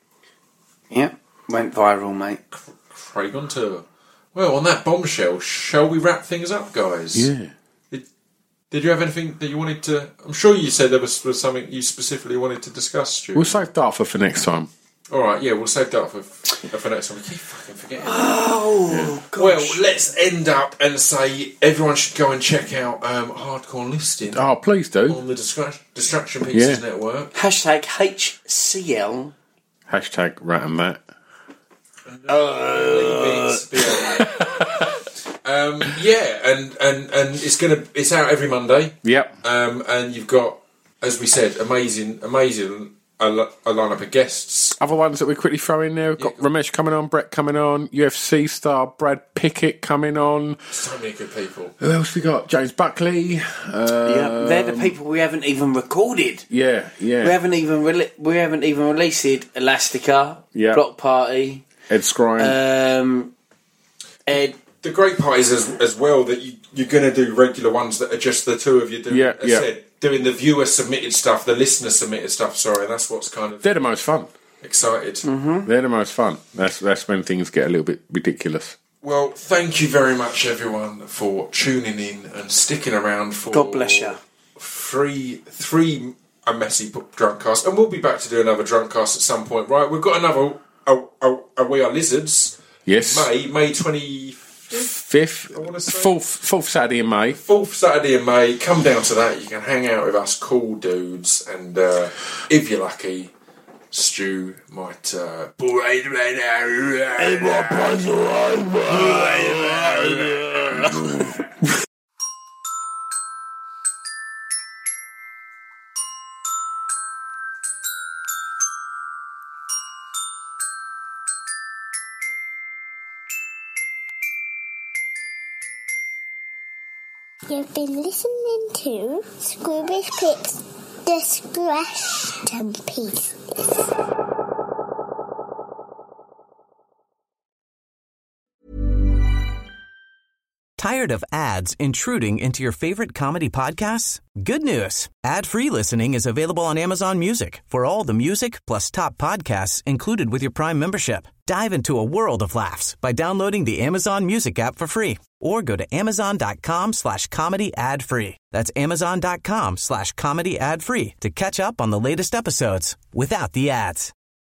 Yep, went viral, mate. Craig on tour. Well, on that bombshell, shall we wrap things up, guys? Yeah. Did, did you have anything that you wanted to... I'm sure you said there was, was something you specifically wanted to discuss, Stu. We'll save Dartford for next time. All right, yeah, we'll save that for, for next time. We keep fucking forgetting. Oh, gosh. Well, let's end up and say everyone should go and check out um, Hardcore Listing Oh, please do. on the Distra- Distraction Pieces Yeah. Network. Hashtag H C L. Hashtag rat and mat. Uh, um, yeah, Yeah, and, and, and it's gonna it's out every Monday. Yep. Um, and you've got, as we said, amazing, amazing a, li- a lineup of guests. Other ones that we quickly throw in there, we've got Yeah. Ramesh coming on, Brett coming on, U F C star Brad Pickett coming on. So many good people. Who else we got? James Buckley. Uh, Yeah, they're the people we haven't even recorded. Yeah, yeah. We haven't even re- we haven't even released it. Elastica, Yeah. Block Party, Ed Scrine. um, Ed. The great part is as, as well that you, you're going to do regular ones that are just the two of you doing. Yeah, as yeah. said, doing the viewer submitted stuff, the listener submitted stuff. Sorry, that's what's kind of They're the most fun. excited. They're the most fun. That's that's when things get a little bit ridiculous. Well, thank you very much, everyone, for tuning in and sticking around for. God bless you. Three, three a messy drunk cast, and we'll be back to do another drunk cast at some point, right? We've got another. Oh, oh, oh, we are lizards. Yes. May May twenty Fifth, I wanna say- fourth, fourth Saturday in May. fourth Saturday in May. Come down to that. You can hang out with us, cool dudes, and uh, if you're lucky, Stu might. Uh, You've been listening to Scroobius Pip's Discretion Pieces. Tired of ads intruding into your favorite comedy podcasts? Good news. Ad-free listening is available on Amazon Music for all the music plus top podcasts included with your Prime membership. Dive into a world of laughs by downloading the Amazon Music app for free or go to amazon.com slash comedy ad free. That's amazon.com slash comedy ad free to catch up on the latest episodes without the ads.